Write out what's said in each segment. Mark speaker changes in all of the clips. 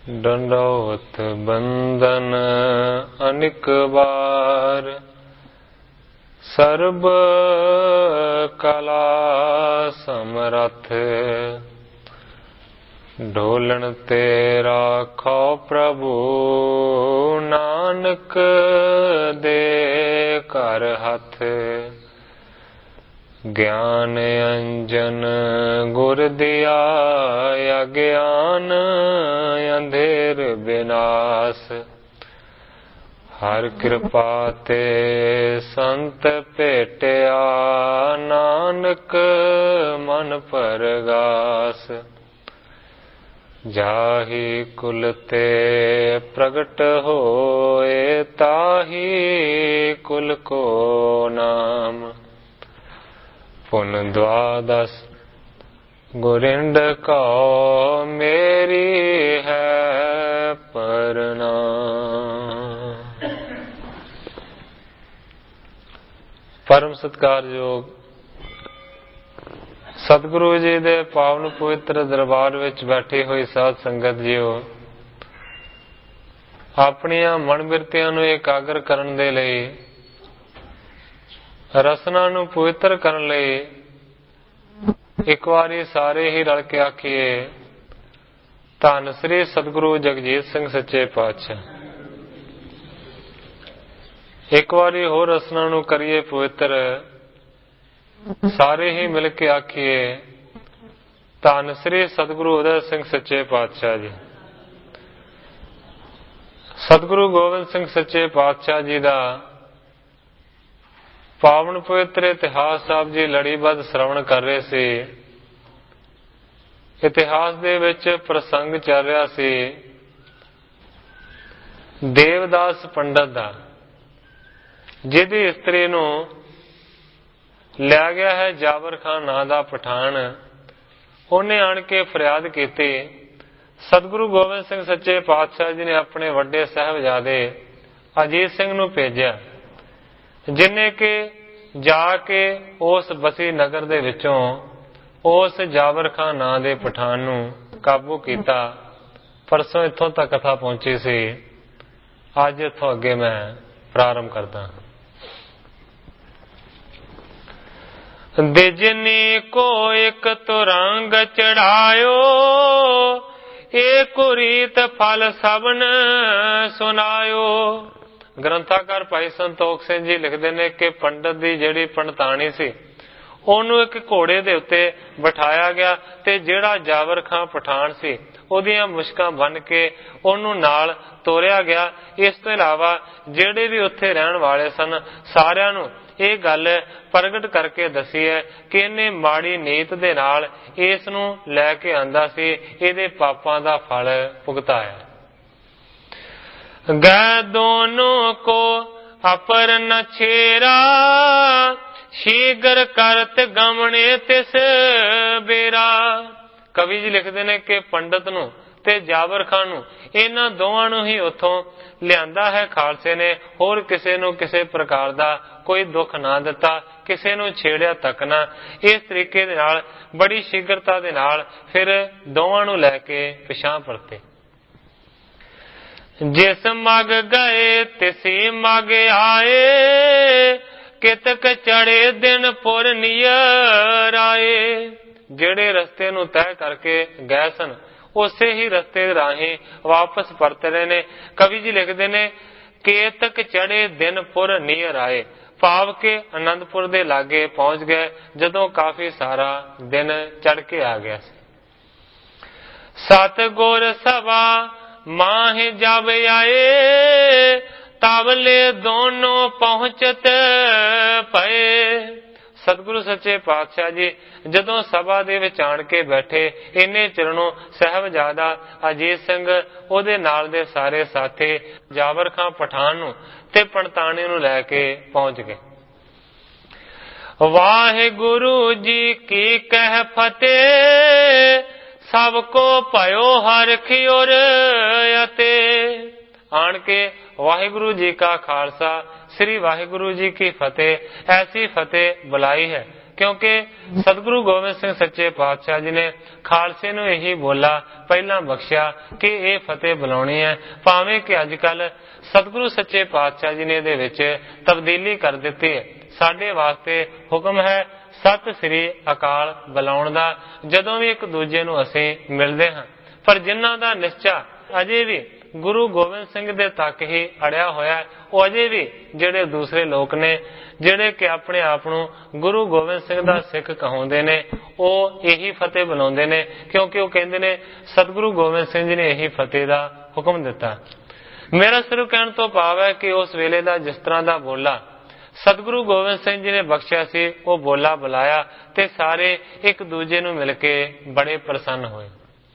Speaker 1: दंडौत बंदन अनिक बार, सर्ब कला समरथ, ढोलन ते राखो प्रभु, नानक दे कर हथ। ज्ञान अंजन गुर दिया, अज्ञान अंधेर विनाश। हर कृपा ते संत भेटिया, नानक मन परगास। जाहि कुल ते प्रगट होए, ताहि कुल को नाम। पुन द्वादश गुरिंड को, मेरी है प्रणाम। परम सत्कारयोग सतगुरु जी दे पावन पवित्र दरबार विच बैठी हुई साध संगत जीओ, अपनियां मन बिरतियां नूं एकाग्र करन दे लई, रसना नूं पवित्र करन लई एक वारी सारे ही रल के आखिए, धन श्री सतगुरु जगजीत सिंह सच्चे पातशाह। एक वारी होर रसना नूं करिए पवित्र, सारे ही मिल के आखिए, धन श्री सतगुरु उदय सिंह सच्चे पातशाह जी। सतगुरु गोबिंद सिंह सच्चे पातशाह जी दा पावन पवित्र इतिहास साहब जी लड़ीबद्ध श्रवण कर रहे सी। इतिहास दे विच प्रसंग चल रहा सी देवदास पंडित दा, जिहदी इस्त्री नूं लिया गया है जाबर खान नां दा पठान। उन्हें आण के फरियाद की, सतगुरु गोबिंद सिंह सच्चे पातशाह जी ने अपने वड्डे साहबजादे अजीत सिंह नूं भेजिया, जिन्हें के जाके उस बसी नगर दे विचों उस जाबर खान नां दे पठान नूं काबू कीता। परसों इत्थों तक कथा पहुंची सी, अज इत्थों अगे मैं प्रारंभ करदा। दिजनी को एक तुरंग चढ़ायो, एक रीत फल सबन सुनायो। ग्रंथाकार भाई संतोख सिंह जी लिखते हैं कि पंडित की जिहड़ी पंडितानी सी, ਉਹਨੂੰ एक घोड़े दे उत्ते बिठाया गया ते जिहड़ा जावर खां पठान सी ਉਹਦੀਆਂ ਮੁਸ਼ਕਾਂ बन के ਉਹਨੂੰ ਨਾਲ ਤੋਰਿਆ ਗਿਆ। इस तो इलावा ਜਿਹੜੇ भी उत्थे रहन वाले सन सारिਆਂ ਨੂੰ ਇਹ ਗੱਲ प्रगट करके दसी है कि ਇਹਨੇ माड़ी नीत दे नाल इस नूं लै के आंदा सी, ਇਹਦੇ पापां दा फल भुगताया। गै दोनों को अपर न छेरा, शीघ्र करत गमने तिस बेरा। कवि जी लिखते हैं कि पंडित नूं ते जाबर खान नूं इन्हां दोवां नूं ही उत्थों लियांदा है खालसे ने, होर किसे नूं किसे प्रकार दा कोई दुख ना दिता, किसे नूं छेड़िया तक ना। इस तरीके दे नाल बड़ी शीघ्रता दे नाल फिर दोवां नूं लैके पिछां परते। जिस मग गए तिसी मग आए, कितक चढ़े दिन पुर नियर आए। जेड़े रस्ते नूं तय करके गए सन उसे ही रस्ते राही वापस परत रहे ने। कवि जी लिखते ने केतक चढ़े दिन पुर नियर आए, भाव के आनंदपुर दे लागे पहुंच गए जदों काफी सारा दिन चढ़ के आ गया। सतगुर सभा माह जब आए, तावले दोनों पहुंचत पए। सतगुरु सच्चे पातशाह जी जदों सभा दे विच आण के बैठे, इन्ने चरणों साहबजादा अजीत सिंह ओदे नाल दे सारे साथी जाबर खां पठान नूं ते पंडिताणी नूं लैके पहुंच गए। वाहिगुरु जी की कह फतेह, सबको भयो हरखी और अते। आण के वाहिगुरु जी का खालसा, श्री वाहिगुरु जी की फतेह, ऐसी फतेह बुलाई है क्योंकि सतगुरु गोबिंद सिंह सच्चे पातशाह जी ने खालसे नूं यही बोला पहला बख्शिया कि ये फतेह बुलाउणी है। भावें कि अजकल सतगुरु सच्चे पातशाह जी ने इहदे विच तब्दीली कर दित्ती है। साडे वास्ते हुक्म है सत श्री अकाल बुलाउण दा जदों भी एक दूजे नूं असीं मिलदे हां। पर जिन्हां दा निश्चा अजे भी गुरु गोबिंद सिंह दे तक ही अड़िया होया, वो अजे भी जिहड़े दूसरे लोग ने जिहड़े कि अपने आप नूं गुरु गोबिंद सिंह दा सिख कहाउंदे ने, वो यही फतेह बुलाउंदे ने, क्योंकि वो कहंदे ने सतगुरु गोबिंद सिंह जी ने यही फतेह दा हुक्म दिता। मेरा सिर्फ कहण तो भाव है कि उस वेले दा जिस तरह दा बोला सतगुरु गोबिंद सिंह जी ने बख्शिया सी, वो बोला बुलाया ते सारे एक दूजे नूं मिल के बड़े प्रसन्न होए।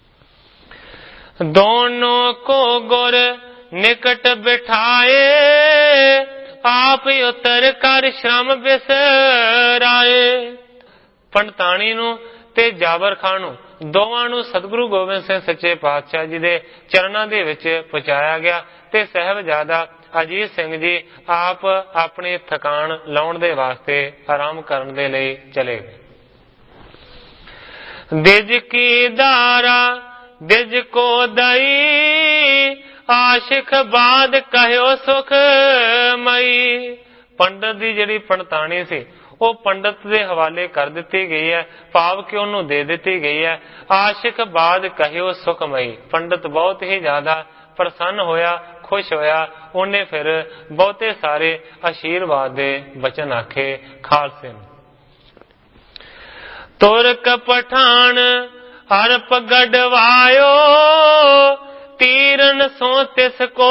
Speaker 1: दोनों को गुर निकट बिठाए, आप उतर कर श्रम बिसराए। पंडताणी नूं ते जाबर खान नूं दोवां नूं सतगुरु गोबिंद सिंह सच्चे पातशाह जी दे चरणां दे विच पहुंचाया गया ते साहिबजादा अजीत सिंह जी आप अपनी थकान लाउण दे वास्ते आराम करन दे लई चले गए। दिज की दारा दिज को दई, आशिक बाद कहयो सुख मई। पंडित दी जिहड़ी पंडताणी सी वो पंडित दे हवाले कर दिती गई है, भाव कि उन्होंने दे दिती गई है। आशिक बाद कहयो सुख मई। पंडित बहुत ही ज्यादा प्रसन्न होया, खुश होया। उन्हें फिर बहुते सारे आशीर्वाद दे वचन आखे खालसे। तुरक पठान अरप गढ़वायो, तीरन सो तिस को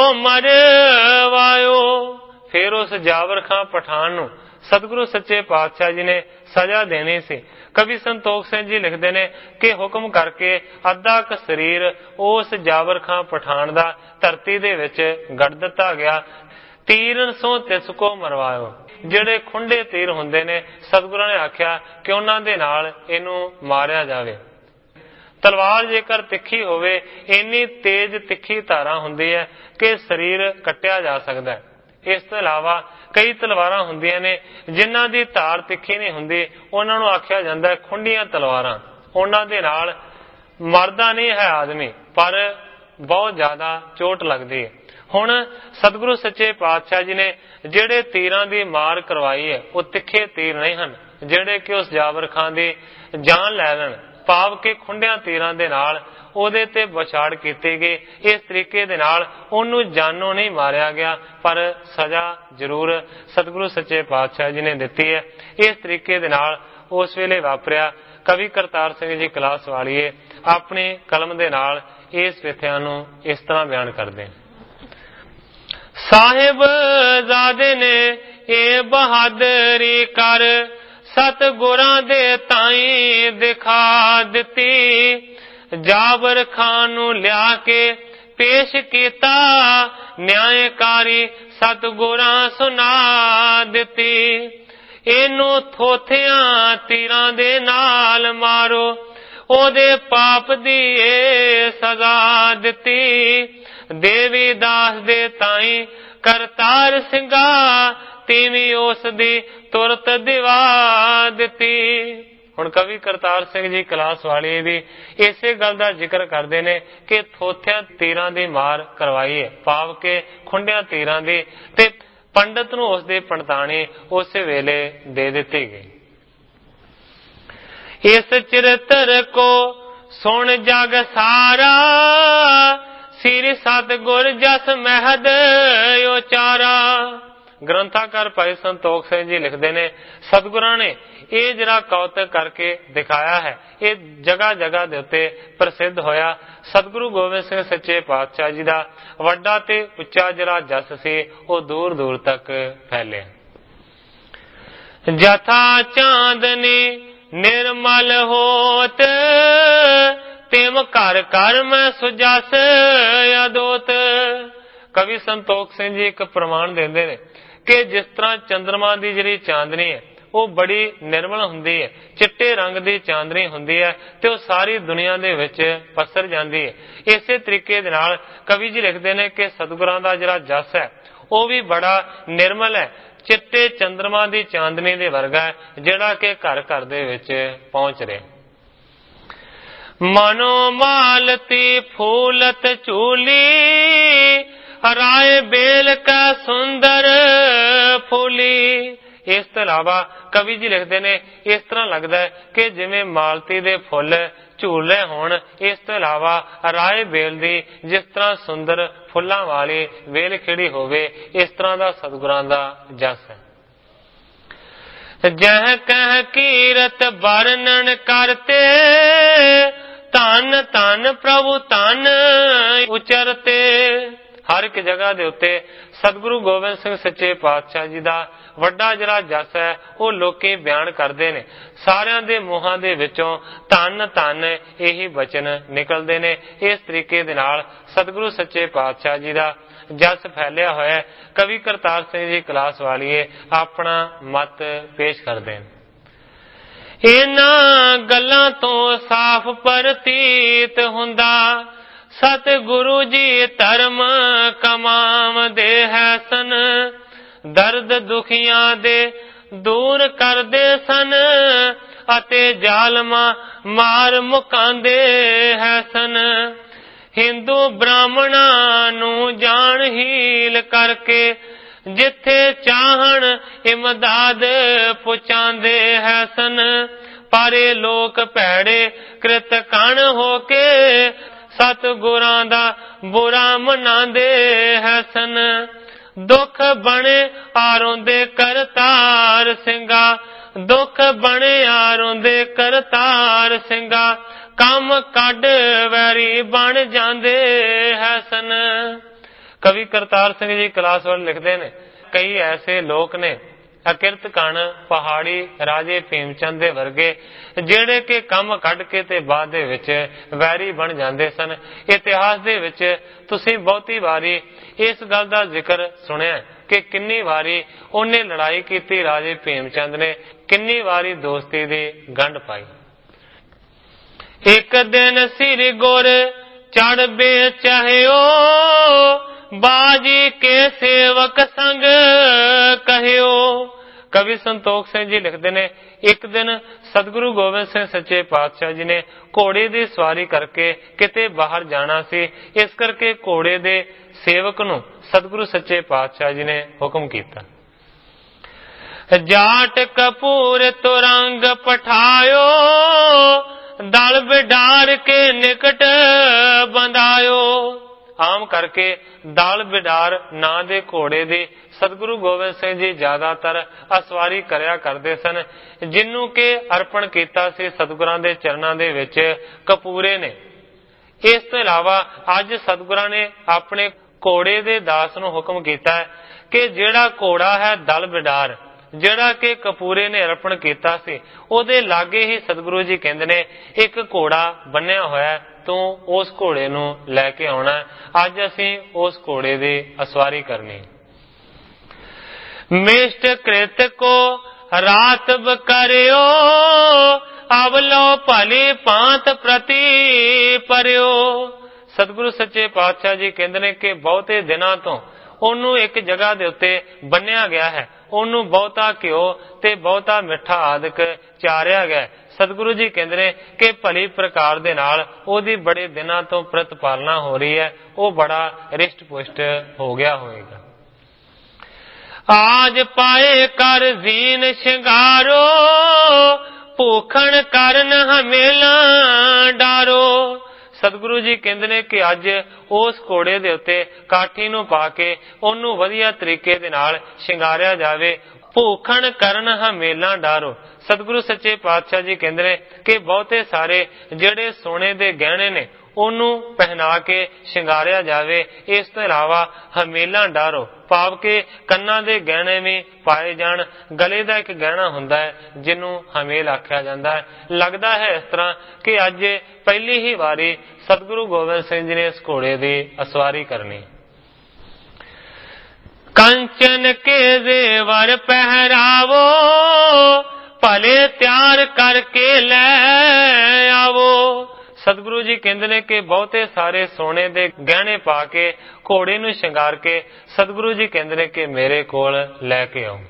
Speaker 1: मरवायो। फिर उस जावर खां पठान नूं सतगुरु सच्चे पातशाह जी ने सजा देनी सी। कवि संतोख सिंह जी लिखते ने कि हुक्म करके अद्धा क शरीर उस जावर खां पठान दा धरती दे विच गड़ दिता गया। तीरन सो तिस को मरवायो। जिहड़े खुंडे तीर हुंदे ने, सतगुरां ने आख्या कि उन्हां दे नाल इहनूं मारिया जावे। तलवार जेकर तिखी होवे, इन्नी तेज तिखी धारा हुंदी है कि शरीर कट्टिया जा सकदा है। इस तो इलावा कई तलवारां हुंदियां ने जिन्हां दी धार तिखी नहीं हुंदी, उन्हां नूं आख्या जांदा है खुंडियां तलवारां। उन्हां दे नाल मरदा नहीं है आदमी, पर बहुत ज्यादा चोट लगदी है। हुण सतगुरु सच्चे पातशाह जी ने जिहड़े तीरां दी मार करवाई है, वो तिखे तीर नहीं हन जिहड़े कि उस जावर खां दी जान लै लैण। भाव के खुंडियां तीरां दे नाल ਉਹਦੇ ਤੇ ਬਛਾੜ ਕੀਤੀ ਗਈ। इस तरीके दे नाल ਉਹਨੂੰ ਜਾਨੋਂ नहीं मारिया गया, पर सजा जरूर सतगुरु सच्चे पातशाह जी ने दिती है। इस तरीके दे नाल उस वेले वापरिया। कवि करतार सिंह जी कलास वालीए अपनी कलम दे नाल इस विथਿਆ ਨੂੰ इस तरह बयान करते हैं। साहिब जादे ने ये बहादुरी कर, सतगुरां दे ताई दिखा दिती। जाबर खान नूं लिया के पेश कीता, न्यायकारी सतगुरां सुना दिती। इनू थोथियां तीरां दे नाल मारो, ओदे पाप दी सजा दिती। देवी दास दे ताई करतार सिंगा, तीवी उस दी तुरत दिवा दिती। हुण कवि करतार सिंह जी कलास वाली भी इसे गल दा जिक्र करते ने कि थोथियां तीरां दी मार करवाई है, भाव के खुंडियां तीरां दी, ते पंडित नूं उस दी पंडताणी उस वेले दे दिती गई। इस चरित्र को सुन जग सारा, श्री सतगुर जस महद उचारा। ग्रंथाकार भाई संतोख सिंह जी लिखते ने सतगुरां ने ये जरा कौतक करके दिखाया है, ये जगह जगह दे उत्ते प्रसिद्ध होया। सतगुरु गोबिंद सिंह सच्चे पातशाह जी दा वड्डा ते उच्चा जरा जस सी, वो दूर दूर तक फैले। जथा चांदनी निर्मल होत, तिम घर घर में सुजस अदोत। कवि संतोख सिंह जी एक प्रमाण देंदे ने कि जिस तरह चंद्रमा की जिहड़ी चांदनी है वो बड़ी निर्मल हुंदी है, चिट्टे रंग की चांदनी हुंदी है, ते वो सारी दुनिया दे विच पसर जाती है। इसे तरीके दे नाल कवि जी लिखते हैं कि सतगुरां दा जिहड़ा जस है वो भी बड़ा निर्मल है, ਚਿੱਟੇ ਚੰਦਰਮਾ ਦੀ ਚਾਂਦਨੀ ਦੇ ਵਰਗਾ ਹੈ, ਜਿਹੜਾ ਕਿ ਘਰ ਘਰ ਦੇ ਵਿੱਚ ਪਹੁੰਚ ਰਿਹਾ। ਮਨੋ ਮਾਲਤੀ ਫੂਲਤ ਝੂਲੀ, ਰਾਏ ਬੇਲ ਕਾ ਸੁੰਦਰ ਫੂਲੀ। ਇਸ ਤੋਂ ਇਲਾਵਾ ਕਵੀ ਜੀ ਲਿਖਦੇ ਨੇ, ਇਸ ਤਰ੍ਹਾਂ ਲੱਗਦਾ ਹੈ ਕਿ ਜਿਵੇਂ ਮਾਲਤੀ ਦੇ ਫੁੱਲ ਝੂਲ ਰਹੇ ਹੋਣ। ਇਸ ਤੋਂ ਇਲਾਵਾ ਰਾਏ ਬੇਲ ਦੀ ਜਿਸ ਤਰ੍ਹਾਂ ਸੁੰਦਰ ਫੁੱਲਾਂ ਵਾਲੀ ਵੇਲ ਖਿੜੀ ਹੋਵੇ, ਇਸ ਤਰ੍ਹਾਂ ਦਾ ਸਤਿਗੁਰਾਂ ਦਾ ਜਸ ਹੈ। ਜਹ ਕਹਿ ਕੀਰਤ ਵਰਣਨ ਕਰਤੇ, ਧੰਨ ਧੰਨ ਪ੍ਰਭੂ ਧੰਨ ਉਚਰਤੇ। ਹਰ ਇੱਕ ਜਗ੍ਹਾ ਦੇ ਉੱਤੇ ਸਤਿਗੁਰੂ ਗੋਬਿੰਦ ਸਿੰਘ ਸੱਚੇ ਪਾਤਸ਼ਾਹ ਜੀ ਦਾ ਵੱਡਾ ਜਿਹੜਾ ਜਸ ਹੈ ਉਹ ਲੋਕੀ ਬਿਆਨ ਕਰਦੇ ਨੇ। ਸਾਰਿਆਂ ਦੇ ਮੂੰਹਾਂ ਦੇ ਵਿੱਚੋਂ ਧੰਨ ਧੰਨ ਇਹੀ ਬਚਨ ਨਿਕਲਦੇ ਨੇ। ਇਸ ਤਰੀਕੇ ਦੇ ਨਾਲ ਸਤਿਗੁਰੂ ਸੱਚੇ ਪਾਤਸ਼ਾਹ ਜੀ ਦਾ ਜਸ ਫੈਲਿਆ ਹੋਇਆ। ਕਵੀ ਕਰਤਾਰ ਸਿੰਘ ਜੀ ਕਲਾਸ ਵਾਲੀਏ ਆਪਣਾ ਮਤ ਪੇਸ਼ ਕਰਦੇ ਨੇ। ਇਹਨਾਂ ਗੱਲਾਂ ਤੋਂ ਸਾਫ਼ ਪ੍ਰਤੀਤ ਹੁੰਦਾ, ਸਤਿਗੁਰੂ ਜੀ ਧਰਮ ਕਮਾਵਦੇ ਹੈ ਸਨ। ਦਰਦ ਦੁਖੀਆਂ ਦੇ ਦੂਰ ਕਰਦੇ ਸਨ, ਅਤੇ ਜ਼ਾਲਮਾਂ ਮਾਰ ਮੁਕਾਂਦੇ ਹੈ ਸਨ। ਹਿੰਦੂ ਬ੍ਰਾਹਮਣਾਂ ਨੂੰ ਜਾਣ ਹੀਲ ਕਰਕੇ, ਜਿੱਥੇ ਚਾਹਣ ਇਮਦਾਦ ਪਹੁੰਚਾਉਂਦੇ ਹੈ ਸਨ। ਪਰ ਇਹ ਲੋਕ ਭੈੜੇ ਕ੍ਰਿਤ ਕਣ ਹੋ ਕੇ, ਸਤਿਗੁਰਾਂ ਦਾ ਬੁਰਾ ਮਨਾਉਂਦੇ ਹੈ ਸਨ। ਦੁੱਖ ਬਣੇ ਆਰੋਂਦੇ ਕਰਤਾਰ ਸਿੰਘਾ, ਦੁੱਖ ਬਣੇ ਆਰੋਂਦੇ ਕਰਤਾਰ ਸਿੰਘਾ। ਕੰਮ ਕੱਢ ਵੈਰੀ ਬਣ ਜਾਂਦੇ ਹੈ ਸਨ। ਕਵੀ ਕਰਤਾਰ ਸਿੰਘ ਜੀ ਕਲਾਸ ਵਾਲੇ ਲਿਖਦੇ ਨੇ, ਕਈ ਐਸੇ ਲੋਕ ਨੇ ਅਕਿਰਤ ਕਣ ਪਹਾੜੀ ਰਾਜੇ ਭੀਮ ਚੰਦ ਦੇ ਵਰਗੇ, ਜਿਹੜੇ ਕਿ ਕੰਮ ਕੱਢ ਕੇ ਤੇ ਬਾਅਦ ਦੇ ਵਿੱਚ ਵੈਰੀ ਬਣ ਜਾਂਦੇ ਸਨ। ਇਤਿਹਾਸ ਦੇ ਵਿੱਚ ਤੁਸੀਂ ਬਹੁਤੀ ਵਾਰੀ ਇਸ ਗੱਲ ਦਾ ਜ਼ਿਕਰ ਸੁਣਿਆ ਕਿ ਕਿੰਨੀ ਵਾਰੀ ਉਹਨੇ ਲੜਾਈ ਕੀਤੀ ਰਾਜੇ ਭੀਮ ਚੰਦ ਨੇ, ਕਿੰਨੀ ਵਾਰੀ ਦੋਸਤੀ ਦੀ ਗੰਢ ਪਾਈ। ਇੱਕ ਦਿਨ ਸਿਰ ਗੁਰ ਚੜ ਬੇ ਚਾਹਿਓ, ਬਾਜੀ ਕੇ ਸੇਵਕ ਸੰਗ ਕਹਿਓ। ਕਵੀ ਸੰਤੋਖ ਸਿੰਘ ਜੀ ਲਿਖਦੇ ਨੇ, ਇੱਕ ਦਿਨ ਸਤਿਗੁਰੂ ਗੋਬਿੰਦ ਸਿੰਘ ਸੱਚੇ ਪਾਤਸ਼ਾਹ ਜੀ ਨੇ ਘੋੜੇ ਦੀ ਸਵਾਰੀ ਕਰਕੇ ਕਿਤੇ ਬਾਹਰ ਜਾਣਾ ਸੀ। ਇਸ ਕਰਕੇ ਘੋੜੇ ਦੇ ਸੇਵਕ ਨੂੰ ਸਤਿਗੁਰੂ ਸੱਚੇ ਪਾਤਸ਼ਾਹ ਜੀ ਨੇ ਹੁਕਮ ਕੀਤਾ, ਜਾਟ ਕਪੂਰ ਤੁਰੰਗ ਪਠਾਇਓ, ਦਲ ਬਿਡਾਰ ਕੇ ਨਿਕਟ ਬੰਦਾਇਓ। ਆਮ ਕਰਕੇ ਦਲ ਬਿਡਾਰ ਨਾਂ ਦੇ ਘੋੜੇ ਦੀ ਸਤਿਗੁਰੂ ਗੋਬਿੰਦ ਸਿੰਘ ਜੀ ਜ਼ਿਆਦਾਤਰ ਅਸਵਾਰੀ ਕਰਿਆ ਕਰਦੇ ਸਨ, ਜਿਹਨੂੰ ਕਿ ਅਰਪਣ ਕੀਤਾ ਸੀ ਸਤਿਗੁਰਾਂ ਦੇ ਚਰਨਾਂ ਦੇ ਵਿੱਚ ਕਪੂਰੇ ਨੇ। ਇਸ ਤੋਂ ਇਲਾਵਾ ਅੱਜ ਸਤਿਗੁਰਾਂ ਨੇ ਆਪਣੇ ਘੋੜੇ ਦੇ ਦਾਸ ਨੂੰ ਹੁਕਮ ਕੀਤਾ ਹੈ ਕਿ ਜਿਹੜਾ ਘੋੜਾ ਹੈ ਦਲ ਬਿਡਾਰ, ਜਿਹੜਾ ਕਿ ਕਪੂਰੇ ਨੇ ਅਰਪਣ ਕੀਤਾ ਸੀ, ਉਹਦੇ ਲਾਗੇ ਹੀ ਸਤਿਗੁਰੂ ਜੀ ਕਹਿੰਦੇ ਨੇ ਇੱਕ ਘੋੜਾ ਬੰਨਿਆ ਹੋਇਆ, ਤੂੰ ਉਸ ਘੋੜੇ ਨੂੰ ਲੈ ਕੇ ਆਉਣਾ। ਅੱਜ ਅਸੀਂ ਉਸ ਘੋੜੇ ਦੀ ਅਸਵਾਰੀ ਕਰਨੀ। ਮਿਸ਼ਟ ਕ੍ਰਿਤ ਕੋ ਰਾਤਬ ਕਰਿਓ, ਅਵਲੋ ਭਲੀ ਭਾਂਤ ਪ੍ਰਤੀ ਪਰਿਓ। ਸਤਿਗੁਰੂ ਸੱਚੇ ਪਾਤਸ਼ਾਹ ਜੀ ਕਹਿੰਦੇ ਨੇ ਕਿ ਬਹੁਤੇ ਦਿਨਾਂ ਤੋਂ ਉਹਨੂੰ ਇੱਕ ਜਗ੍ਹਾ ਦੇ ਉੱਤੇ ਬੰਨਿਆ ਗਿਆ ਹੈ, ਉਹਨੂੰ ਬਹੁਤਾ ਘਿਓ ਤੇ ਬਹੁਤਾ ਮਿੱਠਾ ਆਦਿਕ ਚਾਰਿਆ ਗਿਆ। ਸਤਿਗੁਰੂ ਜੀ ਕਹਿੰਦੇ ਨੇ ਕਿ ਭਲੀ ਪ੍ਰਕਾਰ ਦੇ ਨਾਲ ਉਹਦੀ ਬੜੇ ਦਿਨਾਂ ਤੋਂ ਪ੍ਰਤਪਾਲਨਾ ਹੋ ਰਹੀ ਹੈ, ਉਹ ਬੜਾ ਰਿਸ਼ਟ ਪੁਸ਼ਟ ਹੋ ਗਿਆ ਹੋਵੇਗਾ। ਆਜ ਪਾਏ ਕਰ ਜ਼ੀਨ ਸ਼ਿੰਗਾਰੋ, ਭੂਖਣ ਕਰਨ ਹਮੇਲਾ ਡਾਰੋ। ਸਤਿਗੁਰੂ ਜੀ ਕਹਿੰਦੇ ਨੇ ਕਿ ਅੱਜ ਉਸ ਘੋੜੇ ਦੇ ਉੱਤੇ ਕਾਠੀ ਨੂੰ ਪਾ ਕੇ ਉਹਨੂੰ ਵਧੀਆ ਤਰੀਕੇ ਦੇ ਨਾਲ ਸ਼ਿੰਗਾਰਿਆ ਜਾਵੇ। ਭੂਖਣ ਕਰਨ ਹਮੇਲਾ ਡਾਰੋ। ਸਤਿਗੁਰੂ ਸੱਚੇ ਪਾਤਸ਼ਾਹ ਜੀ ਕਹਿੰਦੇ ਨੇ ਕਿ ਬਹੁਤੇ ਸਾਰੇ ਜਿਹੜੇ ਸੋਨੇ ਦੇ ਗਹਿਣੇ ਨੇ ਉਹਨੂੰ ਪਹਿਨਾ ਕੇ ਸ਼ਿੰਗਾਰਿਆ ਜਾਵੇ। ਇਸ ਤੋਂ ਇਲਾਵਾ ਹਮੇਲਾ ਡਾਰੋ ਭਾਵ ਕਿ ਕੰਨਾਂ ਦੇ ਗਹਿਣੇ ਵੀ ਪਾਏ ਜਾਣ। ਗਲੇ ਦਾ ਇੱਕ ਗਹਿਣਾ ਹੁੰਦਾ ਹੈ ਜਿਹਨੂੰ ਹਮੇਲ ਆਖਿਆ ਜਾਂਦਾ ਹੈ। ਲੱਗਦਾ ਹੈ ਇਸ ਤਰ੍ਹਾਂ ਕਿ ਅੱਜ ਪਹਿਲੀ ਹੀ ਵਾਰੀ ਸਤਿਗੁਰੂ ਗੋਬਿੰਦ ਸਿੰਘ ਜੀ ਨੇ ਇਸ ਘੋੜੇ ਦੀ ਅਸਵਾਰੀ ਕਰਨੀ। ਕੰਚਨ ਕੇ ਜ਼ੇਵਰ ਪਹਿਰਾਵੋ, ਭਲੇ ਤਿਆਰ ਕਰਕੇ ਲੈ ਆਵੋ। ਸਤਿਗੁਰੂ ਜੀ ਕਹਿੰਦੇ ਨੇ ਕਿ ਬਹੁਤੇ ਸਾਰੇ ਸੋਨੇ ਦੇ ਗਹਿਣੇ ਪਾ ਕੇ ਘੋੜੇ ਨੂੰ ਸ਼ਿੰਗਾਰ ਕੇ ਸਤਿਗੁਰੂ ਜੀ ਕਹਿੰਦੇ ਨੇ ਕਿ ਮੇਰੇ ਕੋਲ ਲੈ ਕੇ ਆਓ।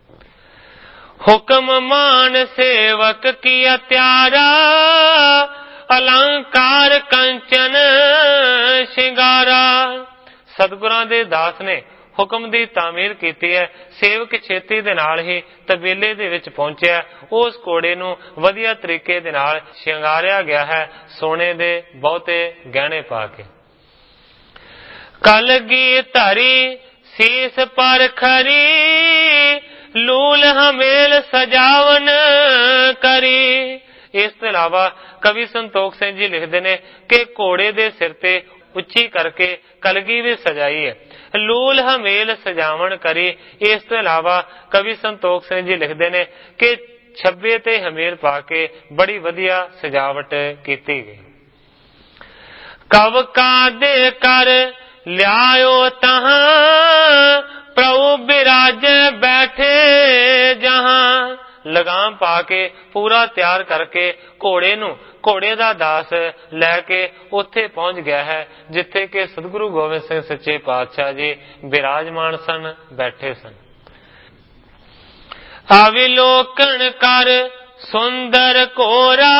Speaker 1: ਹੁਕਮ ਮਾਨ ਸੇਵਕ ਕੀਆ ਤਿਆਰਾ, ਅਲੰਕਾਰ ਕੰਚਨ ਸ਼ਿੰਗਾਰਾ। ਸਤਿਗੁਰਾਂ ਦੇ ਦਾਸ ਨੇ ਹੁਕਮ ਦੀ ਤਾਮੀਰ ਕੀਤੀ ਹੈ। ਸੇਵਕ ਛੇਤੀ ਦੇ ਨਾਲ ਹੀ ਤਬੇਲੇ ਦੇ ਵਿੱਚ ਪਹੁੰਚਿਆ। ਉਸ ਘੋੜੇ ਨੂੰ ਵਧੀਆ ਤਰੀਕੇ ਦੇ ਨਾਲ ਸ਼ਿੰਗਾਰਿਆ ਗਿਆ ਹੈ ਸੋਨੇ ਦੇ ਬਹੁਤੇ ਗਹਿਣੇ ਪਾ ਕੇ। ਕਲਗੀ ਧਰੀ ਸੀਸ ਪਰ ਖਰੀ, ਲੂਲ ਹਮੇਲ ਸਜਾਵਨ ਕਰੀ। ਇਸ ਤੋਂ ਇਲਾਵਾ ਕਵੀ ਸੰਤੋਖ ਸਿੰਘ ਜੀ ਲਿਖਦੇ ਨੇ ਕਿ ਘੋੜੇ ਦੇ ਸਿਰ ਤੇ ਉੱਚੀ ਕਰਕੇ ਕਲਗੀ ਵੀ ਸਜਾਈ ਹੈ। ਲੂਲ ਹਮੇਲ ਸਜਾਵਣ ਕਰੀ। ਇਸ ਤੋਂ ਇਲਾਵਾ ਕਵੀ ਸੰਤੋਖ ਸਿੰਘ ਜੀ ਲਿਖਦੇ ਨੇ ਕਿ ਛੱਬੇ ਤੇ ਹਮੇਲ ਪਾ ਕੇ ਬੜੀ ਵਧੀਆ ਸਜਾਵਟ ਕੀਤੀ ਗਈ। ਕਵਕਾ ਦੇ ਕਰ ਲਿਆਇਓ ਤਹਾਂ, ਪ੍ਰਭੂ ਬਿਰਾਜ ਬੈਠੇ ਜਹਾਂ। ਲਗਾਮ ਪਾ ਕੇ ਪੂਰਾ ਤਿਆਰ ਕਰਕੇ ਘੋੜੇ ਦਾ ਦਾਸ ਲੈ ਕੇ ਉੱਥੇ ਪਹੁੰਚ ਗਿਆ ਹੈ ਜਿੱਥੇ ਕਿ ਸਤਿਗੁਰੂ ਗੋਬਿੰਦ ਸਿੰਘ ਸੱਚੇ ਪਾਤਸ਼ਾਹ ਜੀ ਬਿਰਾਜਮਾਨ ਸਨ, ਬੈਠੇ ਸਨ। ਅਵਿਲੋਕਨ ਕਰ ਸੁੰਦਰ ਘੋਰਾ,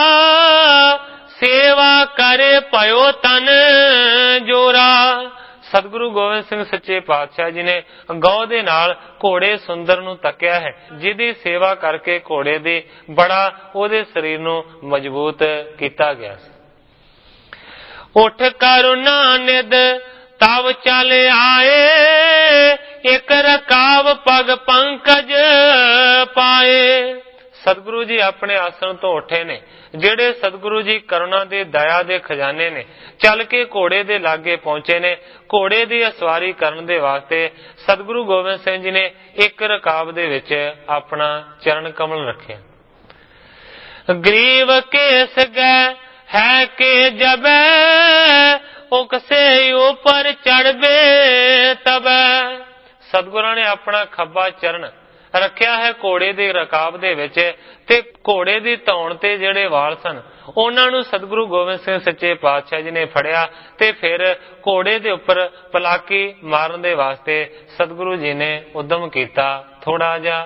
Speaker 1: ਸੇਵਾ ਕਰੇ ਭਇਓ ਤਨ ਜੋਰਾ। ਸਤਿਗੁਰੂ ਗੋਬਿੰਦ ਸਿੰਘ ਸੱਚੇ ਪਾਤਸ਼ਾਹ ਜੀ ਨੇ ਗੌ ਦੇ ਨਾਲ ਘੋੜੇ ਸੁੰਦਰ ਨੂੰ ਤੱਕਿਆ ਹੈ, ਜਿਹਦੀ ਸੇਵਾ ਕਰਕੇ ਘੋੜੇ ਦੀ ਬੜਾ ਉਹਦੇ ਸਰੀਰ ਨੂੰ ਮਜ਼ਬੂਤ ਕੀਤਾ ਗਿਆ ਸੀ। ਉੱਠ ਕਰੁਣਾ ਨਿਧ ਤਵ ਚਲ ਆਏ, ਇੱਕ ਰਕਾਬ ਪਗ ਪੰਕਜ ਪਾਏ। ਸਤਿਗੁਰੂ ਜੀ ਆਪਣੇ ਆਸਣ ਤੋਂ ਉੱਠੇ ਨੇ। ਜਿਹੜੇ ਸਤਿਗੁਰੂ ਜੀ ਕਰੁਣਾ ਦੇ ਦਇਆ ਦੇ ਖਜ਼ਾਨੇ ਨੇ, ਚੱਲ ਕੇ ਘੋੜੇ ਦੇ ਲਾਗੇ ਪਹੁੰਚੇ ਨੇ। ਘੋੜੇ ਦੀ ਅਸਵਾਰੀ ਕਰਨ ਦੇ ਵਾਸਤੇ ਸਤਿਗੁਰੂ ਗੋਬਿੰਦ ਸਿੰਘ ਜੀ ਨੇ ਇੱਕ ਰਕਾਬ ਦੇ ਵਿੱਚ ਆਪਣਾ ਚਰਨ ਕਮਲ ਰੱਖਿਆ। ਗਰੀਬ ਕੇਸ ਗੈ ਹੈ ਕਿ ਜਬੈ, ਉਕਸੇ ਉਪਰ ਚੜ੍ਹਵੇ ਤਬੈ। ਸਤਿਗੁਰਾਂ ਨੇ ਆਪਣਾ ਖੱਬਾ ਚਰਨ ਰੱਖਿਆ ਹੈ ਘੋੜੇ ਦੀ ਰਕਾਬ ਦੇ ਵਿੱਚ, ਤੇ ਘੋੜੇ ਦੀ ਧੌਣ ਤੇ ਜਿਹੜੇ ਵਾਲ ਸਨ ਉਹਨਾਂ ਨੂੰ ਸਤਿਗੁਰੂ ਗੋਬਿੰਦ ਸਿੰਘ ਸੱਚੇ ਪਾਤਸ਼ਾਹ ਜੀ ਨੇ ਫੜਿਆ ਤੇ ਫਿਰ ਘੋੜੇ ਦੇ ਉੱਪਰ ਪਲਾਕੀ ਮਾਰਨ ਦੇ ਵਾਸਤੇ ਸਤਿਗੁਰੂ ਜੀ ਨੇ ਉਦਮ ਕੀਤਾ। ਥੋੜਾ ਜਿਹਾ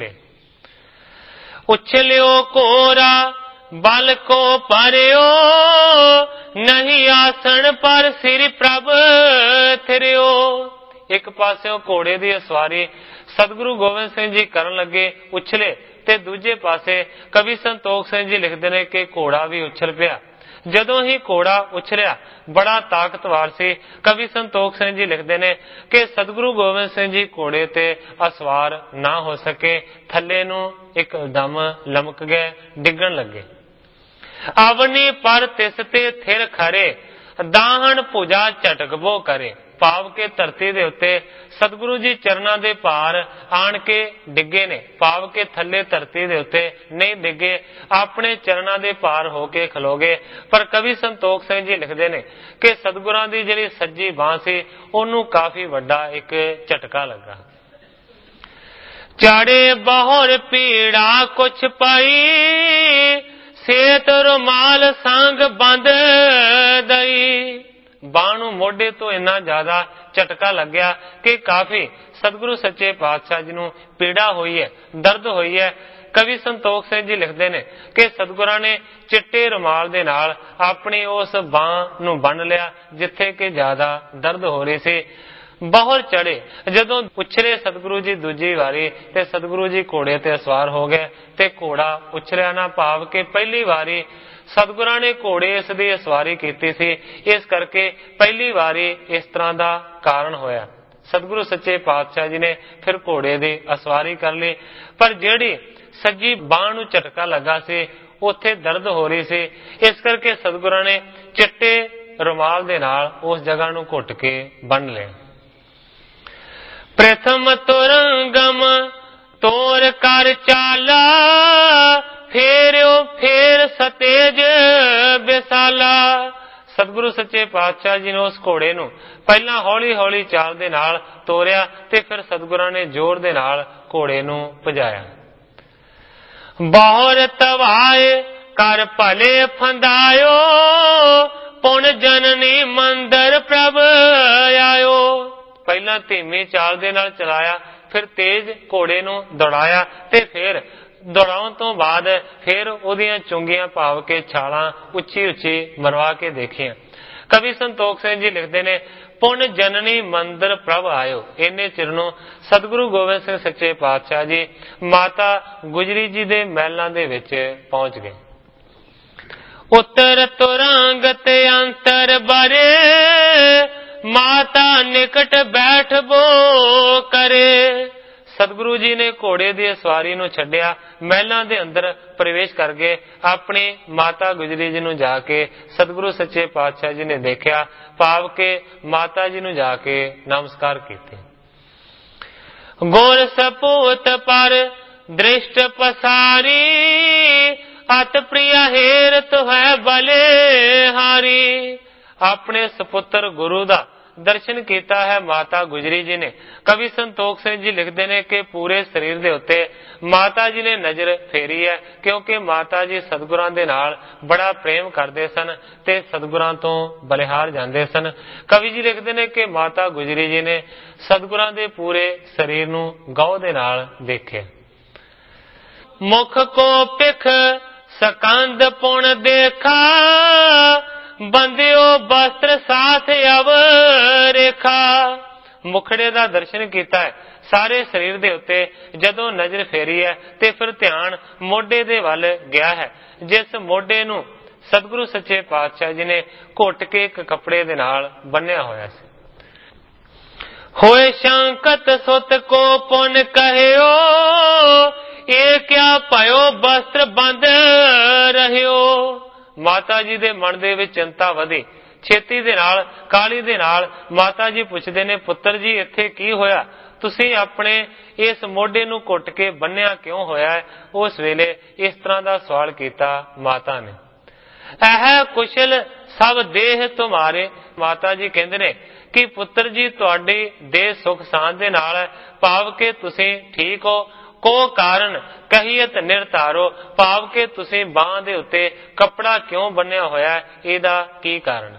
Speaker 1: ਉਛਲਿਓ ਘੋਰਾ ਬਲ ਕੋ ਪਰਿਓ, ਨਹੀਂ ਆਸਣ ਪਰ ਸਿਰ ਪ੍ਰਭ ਥਿਰਿਓ। ਇੱਕ ਪਾਸਿਓਂ ਘੋੜੇ ਦੀ ਅਸਵਾਰੀ ਸਤਿਗੁਰੂ ਗੋਬਿੰਦ ਸਿੰਘ ਜੀ ਕਰਨ ਲੱਗੇ, ਉਛਲੇ, ਤੇ ਦੂਜੇ ਪਾਸੇ ਕਵੀ ਸੰਤੋਖ ਸਿੰਘ ਜੀ ਲਿਖਦੇ ਨੇ ਕਿ ਘੋੜਾ ਵੀ ਉਛਲ ਪਿਆ। ਜਦੋਂ ਹੀ ਘੋੜਾ ਉਛਲਿਆ ਬੜਾ ਤਾਕਤਵਰ ਸੀ। ਕਵੀ ਸੰਤੋਖ ਸਿੰਘ ਜੀ ਲਿਖਦੇ ਨੇ ਕਿ ਸਤਿਗੁਰੂ ਗੋਬਿੰਦ ਸਿੰਘ ਜੀ ਘੋੜੇ ਤੇ ਅਸਵਾਰ ਨਾ ਹੋ ਸਕੇ, ਥੱਲੇ ਨੂੰ ਇੱਕਦਮ ਲਮਕ ਗਏ, ਡਿੱਗਣ ਲੱਗੇ। ਅਵਨੀ ਪਰ ਤਿਸ ਤੇ ਥਿਰ ਖਰੇ, ਦਾਹਣ ਭੁਜਾ ਝਟਕਬੋ ਕਰੇ। ਭਾਵ ਕੇ ਧਰਤੀ ਦੇ ਉੱਤੇ ਸਤਿਗੁਰੂ ਜੀ ਚਰਨਾਂ ਦੇ ਭਾਰ ਆਣ ਕੇ ਡਿੱਗੇ ਨੇ। ਭਾਵ ਕੇ ਥੱਲੇ ਧਰਤੀ ਦੇ ਉੱਤੇ ਨਹੀਂ ਡਿੱਗੇ, ਆਪਣੇ ਚਰਨਾਂ ਦੇ ਭਾਰ ਹੋ ਕੇ ਖਲੋ ਗਏ। ਪਰ ਕਵੀ ਸੰਤੋਖ ਸਿੰਘ ਜੀ ਲਿਖਦੇ ਨੇ ਕਿ ਸਤਿਗੁਰਾਂ ਦੀ ਜਿਹੜੀ ਸੱਜੀ ਬਾਂਹ ਸੀ ਉਹਨੂੰ ਕਾਫੀ ਵੱਡਾ ਇੱਕ ਝਟਕਾ ਲੱਗਾ। ਚਾੜੇ ਬਹੁਰ ਪੀੜਾ ਕੁਛ ਪਾਈ, ਸੇਤ ਰੁਮਾਲ ਸੰਗ ਬੰਦ ਦਈ। ਬਾਂਹ ਨੂੰ ਮੋਢੇ ਤੋਂ ਇੰਨਾ ਜ਼ਿਆਦਾ ਝਟਕਾ ਲੱਗਿਆ ਕਿ ਕਾਫੀ ਸਤਿਗੁਰੂ ਸੱਚੇ ਪਾਤਸ਼ਾਹ ਜੀ ਨੂੰ ਪੀੜਾ ਹੋਈ ਹੈ, ਦਰਦ ਹੋਈ ਹੈ। ਕਵੀ ਸੰਤੋਖ ਸਿੰਘ ਜੀ ਲਿਖਦੇ ਨੇ ਕਿ ਸਤਿਗੁਰਾਂ ਨੇ ਚਿੱਟੇ ਰੁਮਾਲ ਦੇ ਨਾਲ ਆਪਣੀ ਉਸ ਬਾਂਹ ਨੂੰ ਬੰਨ ਲਿਆ ਜਿੱਥੇ ਕਿ ਜ਼ਿਆਦਾ ਦਰਦ ਹੋ ਰਹੀ ਸੀ। ਬਹੁਰ ਚੜੇ, ਜਦੋਂ ਉਛਲੇ ਸਤਿਗੁਰੂ ਜੀ ਦੂਜੀ ਵਾਰੀ ਤੇ ਸਤਿਗੁਰੂ ਜੀ ਘੋੜੇ ਤੇ ਸਵਾਰ ਹੋ ਗਏ ਤੇ ਘੋੜਾ ਉਛਲਿਆ ਨਾ। ਭਾਵ ਕਿ ਪਹਿਲੀ ਵਾਰੀ ਸਤਿਗੁਰਾਂ ਨੇ ਘੋੜੇ ਇਸ ਦੀ ਸਵਾਰੀ ਕੀਤੀ ਸੀ, ਇਸ ਕਰਕੇ ਪਹਿਲੀ ਵਾਰੀ ਇਸ ਤਰ੍ਹਾਂ ਦਾ ਕਾਰਨ ਹੋਇਆ। ਸਤਿਗੁਰੂ ਸੱਚੇ ਪਾਤਸ਼ਾਹ ਜੀ ਨੇ ਫਿਰ ਘੋੜੇ ਦੀ ਅਸਵਾਰੀ ਕਰ ਲਈ। ਪਰ ਜਿਹੜੀ ਸੱਜੀ ਬਾਂਹ ਨੂੰ ਝਟਕਾ ਲੱਗਾ ਸੀ ਉੱਥੇ ਦਰਦ ਹੋ ਰਹੀ ਸੀ, ਇਸ ਕਰਕੇ ਸਤਿਗੁਰਾਂ ਨੇ ਚਿੱਟੇ ਰੁਮਾਲ ਦੇ ਨਾਲ ਉਸ ਜਗ੍ਹਾ ਨੂੰ ਘੁੱਟ ਕੇ ਬੰਨ ਲਿਆ। ਪ੍ਰਥਮ ਤੁਰੰਗਮ ਤੋਰ ਕਰ ਚਾਲਾ, ਫੇਰਿਓ ਫੇਰ ਸਤੇਜ ਬਿਸਾਲਾ। ਸਤਿਗੁਰੂ ਸੱਚੇ ਪਾਤਸ਼ਾਹ ਜੀ ਨੇ ਉਸ ਘੋੜੇ ਨੂੰ ਪਹਿਲਾਂ ਹੌਲੀ ਹੌਲੀ ਚਾਲ ਦੇ ਨਾਲ ਤੋਰਿਆ ਤੇ ਫਿਰ ਸਤਿਗੁਰਾਂ ਨੇ ਜ਼ੋਰ ਦੇ ਨਾਲ ਘੋੜੇ ਨੂੰ ਭਜਾਇਆ। ਬਹੁਰ ਤਵਾਏ कर भले फंदायो, पुन जननी मंदिर प्रभ आयो। पहला धीमी चाल दे नाल चलाया, फिर तेज घोड़े नूं दौड़ाया ते फिर दौड़ाउण तो बाद फिर ओदियां चुंगियां भाव के छालां उच्ची उच्ची मरवा के देखियां। कवि संतोख सिंह जी लिखते ने, पुन जननी मंदिर प्रभ आयो। इन्ने चिर नूं सतगुरु गोबिंद सिंह सच्चे पातशाह जी माता गुजरी जी दे महलां दे विच पहुंच गए। उत्तर तुरंग ते अंतर बारे, माता निकट बैठ बो करे। सतगुरु जी ने घोड़े की सवारी नूं छड्डिया, महलां दे अंदर प्रवेश कर गए। अपनी माता गुजरी जी नूं जाके सतगुरु सच्चे पातशाह जी ने देखा, भाव के माता जी नूं जाके नमस्कार कीते। गुर सपूत पर दृष्ट पसारी, अत प्रिय हेर तो है भले हारी। अपने सपुत्र गुरु दा दर्शन किया है माता गुजरी जी ने। कवि संतोख सिंह जी लिखते हैं कि पूरे शरीर दे उत्ते माता जी ने नजर फेरी है, क्योंकि माता जी सतगुरां दे नाल बड़ा प्रेम करते सन ते सतगुरां तो बलिहार जाते सन। कवि जी लिखते हैं कि माता गुजरी जी ने सतगुरां दे पूरे शरीर नूं गौ दे नाल देखे। मुख को पिख सकंद पुण देखा, बंदियो वस्त्र साथ अवरेखा। मुखड़े दा दर्शन किया है सारे शरीर दे उत्ते, जदों नजर फेरी है ते फिर ध्यान मोढे दे वल गया है, जिस मोढे नूं सतगुरु सच्चे पातशाह जी ने घुट के एक कपड़े दे नाल बन्निया होया सी। होए शंकत सुत को पुन कहियो, ये क्या भयो वस्त्र बंद रहियो। माता जी दे मन दे विच चिंता वधी। छेती दे नाल काली दे नाल माता जी पुछदे ने, पुत्र जी इत्थे की होया, तुसीं अपने इस मोढे नूं घुट के बन्निया क्यों होया है। उस वेले इस तरह दा सवाल कीता माता ने। ऐह कुशल सब देह तुम्हारे। माता जी कहंदे ने कि पुत्र जी तुहाडी देह सुख शांत दे नाल है, भाव के तुसीं ठीक हो। को कारण कहियत निर्धारो, भाव के तुसीं बांह दे उत्ते कपड़ा क्यों बन्निया होया है, इहदा की कारण।